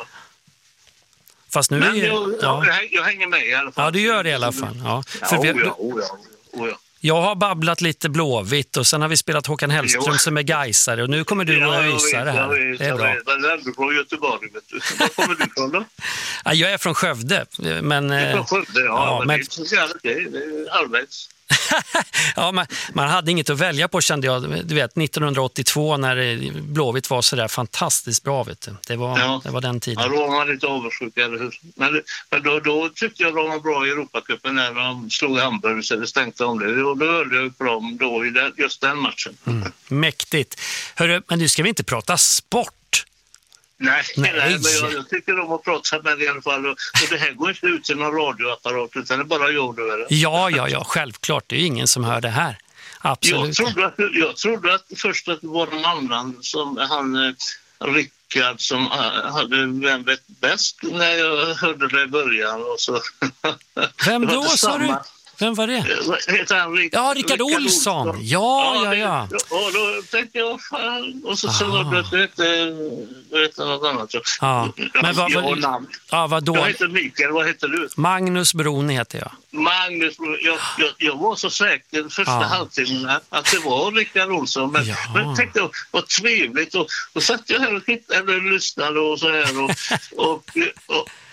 Fast nu men är, jag, ja. jag, jag hänger med i alla fall. Ja, du gör det i alla fall. Ja. För ja, vi, oh ja, oh ja, oh ja. Jag har babblat lite Blåvitt och sen har vi spelat Håkan Hellström jo. som är gaisare och nu kommer du ja, och öisa det här. Vet, det är bra. Men det är ändå från Göteborg, vet du. Var kommer du från då? Ja, jag är från Skövde. Men, du är från Skövde, ja. ja men, men... det är inte så jävla det är halvvägs. Ja, man, man hade inget att välja på, kände jag. Du vet, nittonhundraåttiotvå när Blåvitt var så där fantastiskt bra, vet du. Det var, ja. det var den tiden. Ja, då var man lite avundsjuk, eller hur? Men, men då, då tyckte jag de var bra i Europacupen när de slog Hamburg så det stänkte om det. Och då hörde jag bra då i den, just den matchen. Mm. Mäktigt. Hörru, men nu ska vi inte prata sport. Nej, nej, nej, men jag, jag tycker de har pratat med det i alla fall. Och, och det här går inte ut till någon radioapparat utan det bara gör du, eller? Ja, ja, ja, självklart. Det är ju ingen som hör det här. Absolut. Jag trodde att, jag trodde att först att det var någon annan som han, Rickard, som hade Vem vet bäst när jag hörde det i början. Och så. Vem då, sa du? Vem var det? Heter han Rick, ja, Rickard Olsson. Olsson. Ja, ja, ja. Och då tänkte jag, fan. Och så sa jag att det heter något annat. Så. Ja, men vad, vad, namn. Ja, vad då? Jag heter Mikael, vad heter du? Magnus Broni heter jag. Magnus Broni. Jag, jag, jag var så säker första ja. halvtimmen att det var Rickard Olsson. Men, ja. men jag tänkte, vad trevligt. Och, och satt jag här och tittade eller lyssnade och så här. Och, och, och,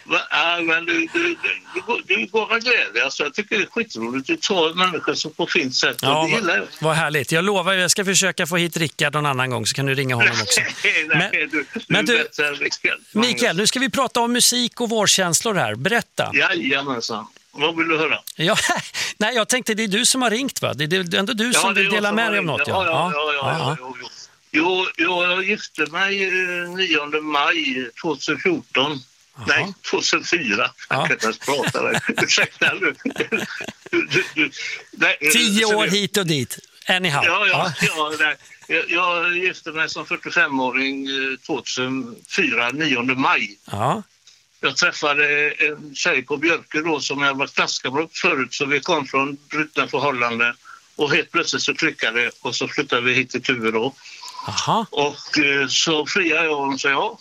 Ja, men du, du, du, du går med glädje. Alltså, jag tycker det är skitroligt. Du tar människor som på fint sätt. Ja, det vad, vad härligt. Jag lovar, jag ska försöka få hit Rickard någon annan gång så kan du ringa honom också. Nej, men, nej, du, men du, du Mikael, nu ska vi prata om musik och vårkänslor här. Berätta. Jajamensan. Vad vill du höra? Ja, nej, jag tänkte det är du som har ringt, va? Det är ändå du som ja, vill dela med dig om något. Ja, ja, ja. ja, ja, ja, ja. Jo, jag gifte mig nionde maj tjugohundrafjorton. Aha. Nej, tjugohundrafyra. Jag kan inte ens prata där. Ursäkta nu. Du, du, du, nej, Tio år hit och dit. Anyhow. Ja, ja, ja. ja jag, jag gifte mig som fyrtiofemåring tjugohundrafyra, nionde maj. Ja. Jag träffade en tjej på Björke då som jag var klasskamrat förut, så vi kom från brutna förhållanden och helt plötsligt så klickade och så flyttade vi hit till Tuve då. Aha. Och eh, så friade jag och sa ja.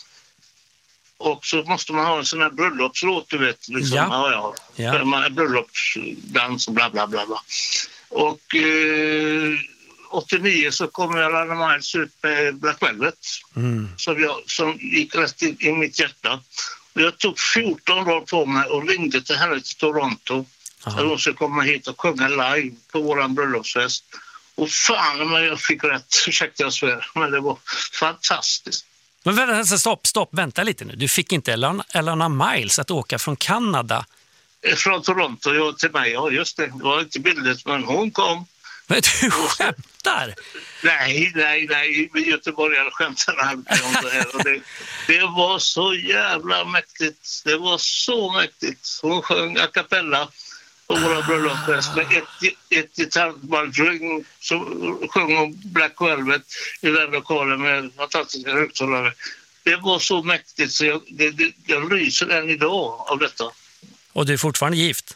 Och så måste man ha en sån här bröllopslåt, du vet. Liksom. Ja. Ja, ja. ja. Man, bröllopsdans och bla bla bla bla. Och eh, åttionio så kom jag Alana Miles ut med Black Velvet. Mm. Som, jag, som gick rätt in i mitt hjärta. Och jag tog fjorton dagar på mig och ringde till henne till Toronto. Där hon skulle komma hit och sjunga live på våran bröllopsfest. Och fan, men jag fick rätt, ursäkta jag svär, men det var fantastiskt. Men vänta, stopp, stopp, vänta lite nu. Du fick inte Elana, Elana Miles att åka från Kanada? Från Toronto, ja, till mig, ja just det. Det var inte billigt, men hon kom. Men du skämtar? Nej, nej, nej. Göteborgare skämtar alltid om det här. Och det, det var så jävla mäktigt. Det var så mäktigt. Hon sjöng a cappella på våra bröllopsfest med ett, ett gitarrband som sjöng om Black Velvet i den lokalen med fantastiska högtalare. Det var så mäktigt så jag, det, det, jag lyser än idag av detta. Och du är fortfarande gift?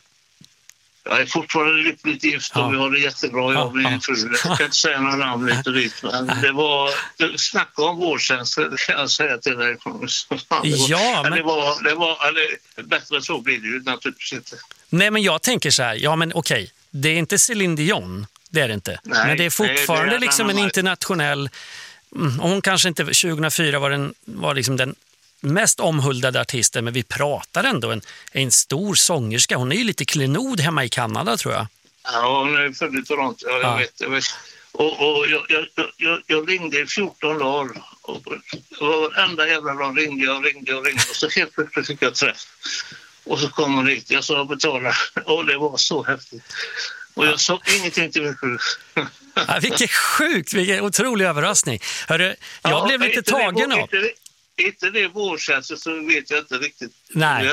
Jag är fortfarande lyckligt gift och ja. Vi har det jättebra. Jag och min ja. fru. Jag kan inte säga några namn lite dit. Men det var, snacka om vårdtjänster, det kan jag säga till dig. Det var, ja, men... det var, det var eller, bättre så blir det ju naturligtvis inte. Nej, men jag tänker så här, ja men okej, det är inte Céline Dion, det är det inte. Nej, men det är fortfarande det är liksom en internationell, och hon kanske inte, tjugohundrafyra var, den, var liksom den mest omhuldade artisten, men vi pratar ändå en, en stor sångerska. Hon är ju lite klenod hemma i Kanada, tror jag. Ja, hon är född i Toronto, ja, jag ja. vet. Jag vet. Och, och jag, jag, jag, jag ringde i fjorton dagar. Och varenda jävla dag ringde jag, ringde och ringde. Och så helt plötsligt fick jag träff. Och så kom hon hit. Jag sa betala. Och det var så häftigt. Och jag sa ingenting till min fru. Ja, vilket sjukt, vilken otrolig överraskning. Hörru, jag ja, blev lite tagen av. Inte, inte det vårdtjänster så vet jag inte riktigt. Nej.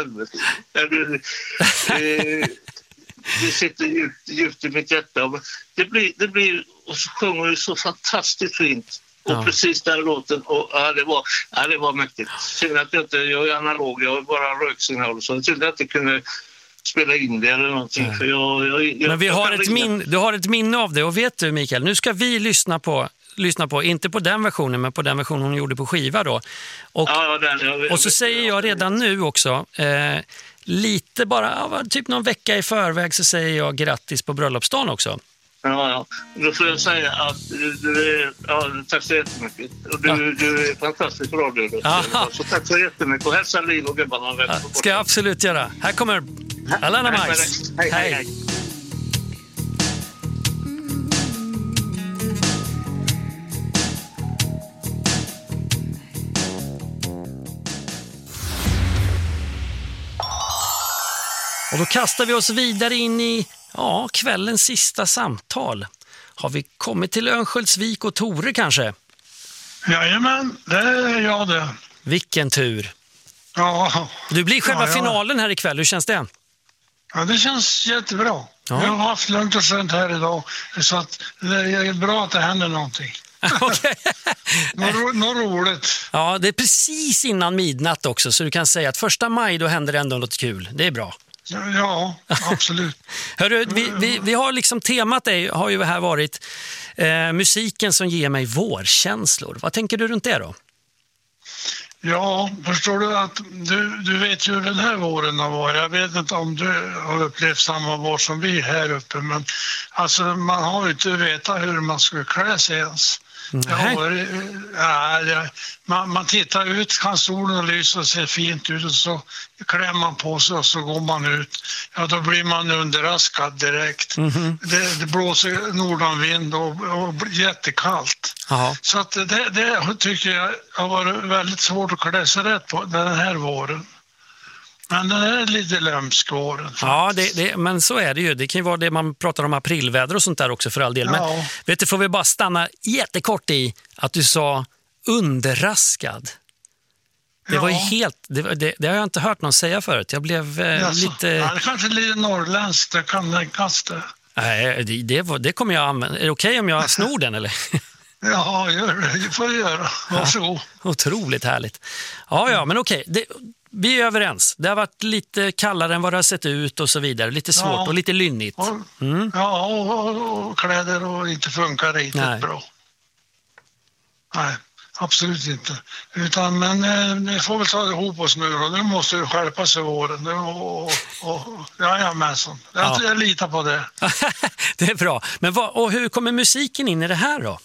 Det, det sitter djupt, djupt i mitt hjärta. Det blir, det blir, och så sjunger det så fantastiskt fint. Och ja. precis den låten, och ja, det var, ja, det var mäktigt. Synd att jag inte, jag är analog, jag har bara röksignal. Så jag synd att jag inte kunde spela in det eller någonting. För jag, jag, jag, Men vi har ett min, du har ett minne av det, och vet du Mikael, nu ska vi lyssna på lyssna på, inte på den versionen men på den version hon gjorde på skiva då. Och, ja, den, jag, och så jag, säger jag redan nu också, eh, lite bara, typ någon vecka i förväg så säger jag grattis på bröllopsdagen också. Ja, ja. Då får jag säga att du är, ja, tack så jättemycket. Och du, ja. du är fantastisk radio. Så tack så jättemycket. Och hälsa Liv och gubbarna. Ja, ska jag absolut göra. Här kommer Alana Miles. Hej, hej, hej. Och då kastar vi oss vidare in i ja, kvällens sista samtal. Har vi kommit till Örnsköldsvik och Tore kanske? Jajamän, det är jag det. Vilken tur. Ja. Du blir själva ja, ja. finalen här ikväll, hur känns det? Ja, det känns jättebra. Ja. Jag har haft lugnt och skönt här idag, så att det är bra att det händer någonting. Okay. Något, något roligt. Ja, det är precis innan midnatt också, så du kan säga att första maj då händer det ändå något kul. Det är bra. Ja, absolut. Hörru, vi, vi, vi har liksom temat är, har ju här varit eh, musiken som ger mig vårkänslor. Vad tänker du runt det då? Ja, förstår du att du, du vet ju hur den här våren har varit. Jag vet inte om du har upplevt samma vår som vi här uppe, men alltså man har ju inte vetat hur man skulle klä sig ens. Ja, ja, man, man tittar ut, kan solen lysa och ser fint ut och så klämmer man på sig och så går man ut. Ja, då blir man underraskad direkt. Mm-hmm. Det, det blåser nordanvind och, och blir jättekallt. Aha. Så att det, det tycker jag har varit väldigt svårt att klä sig rätt på den här våren. Men den är lite lömsk våren. Ja, det, det, men så är det ju. Det kan ju vara det man pratar om aprilväder och sånt där också för all del. Ja. Men vet du, får vi bara stanna jättekort i att du sa underraskad. Det ja. var ju helt, det, det, det har jag inte hört någon säga förut. Jag blev eh, ja, lite... Ja, det kanske är lite norrländskt, det kan tänkas det. Nej, det, det, det kommer jag använda. Är det okej okay om jag snor den eller? Ja, gör det. Det får jag göra. Varsågod. Ja, otroligt härligt. Ja, ja, men okej. Det, vi är överens. Det har varit lite kallare än vad det har sett ut och så vidare. Lite svårt ja. och lite lynnigt. Mm. Ja, och, och, och kläder och inte funkar riktigt Nej. bra. Nej, absolut inte. Utan, men ni får väl ta ihop oss nu då. Nu måste vi skärpa sig våren. Och, och, och, jajamensan. Jag, ja. jag litar på det. Det är bra. Men vad, och hur kommer musiken in i det här då?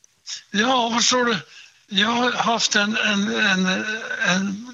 Ja, förstår du? Jag har haft en... en, en, en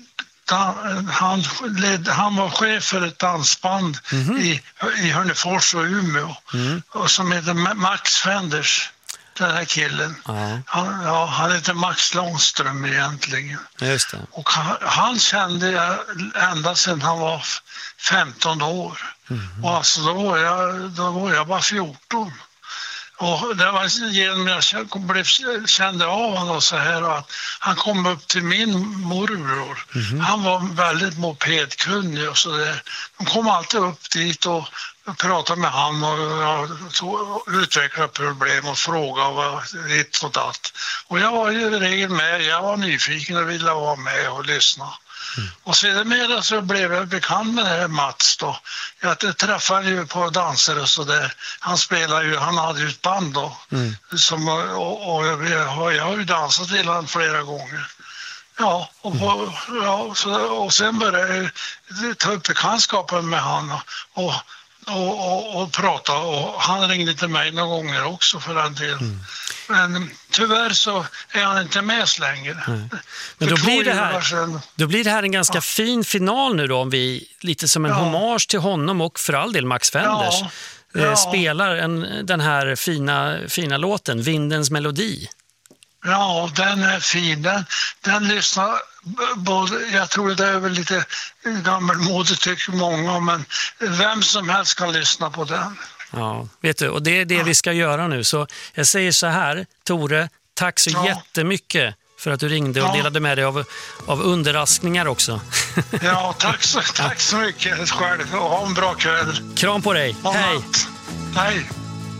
Han, led, han var chef för ett dansband mm-hmm. i, i Hörnefors och Umeå mm. och som heter Max Fenders, den här killen. Uh-huh. Han, ja, han heter Max Långström egentligen. Just det. Och han, han kände jag ända sedan han var femton år. Mm-hmm. Och alltså då var, jag, då var jag bara fjorton. Och det var genom att jag blev, kände av honom och så här att han kom upp till min morbror. Mm-hmm. Han var väldigt mopedkunnig och så där. De kom alltid upp dit och pratade med han och, och utvecklade problem och frågade vad ditt och datt. Och jag var ju i regel med, jag var nyfiken och ville vara med och lyssna. Mm. Och sedermera så blev jag bekant med det här Mats då. Jag träffade ju på danser och så där. Han spelade ju, han hade ju ett band då. Mm. Som, och, och jag, har, jag har ju dansat till honom flera gånger. Ja, och, på, ja så, och sen började jag ta upp bekantskapen med honom och, och, och, och prata. Och han ringde till mig några gånger också för den delen. Mm. Men tyvärr så är han inte med så länge. Nej. Men då blir, det här, då blir det här en ganska ja. fin final nu då, om vi lite som en ja. hommage till honom och för all del Max Fenders ja. Ja. spelar en, den här fina, fina låten, Vindens melodi. Ja, den är fin. Den, den lyssnar både, jag tror det är väl lite gammalmodigt tycker många, men vem som helst kan lyssna på den. Ja, vet du, och det är det ja. vi ska göra nu. Så jag säger så här, Tore, tack så ja. jättemycket för att du ringde och ja. delade med dig av, av underraskningar också. Ja, tack så, tack så mycket själv och ha en bra kväll. Kram på dig, ha hej. Natt. Hej.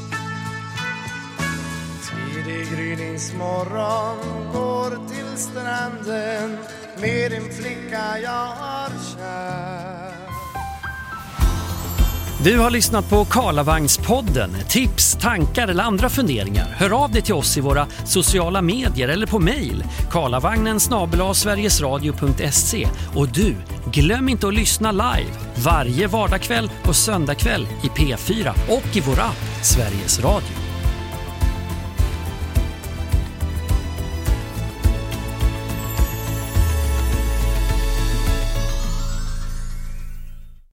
Tidig gryningsmorgon går till stranden med en flicka jag har kär. Du har lyssnat på Karlavagnspodden. Tips, tankar eller andra funderingar, hör av dig till oss i våra sociala medier eller på mejl karlavagnen snabel-a sverigesradio punkt se. Och du, glöm inte att lyssna live varje vardagskväll och söndagkväll i P fyra och i vår app Sveriges Radio.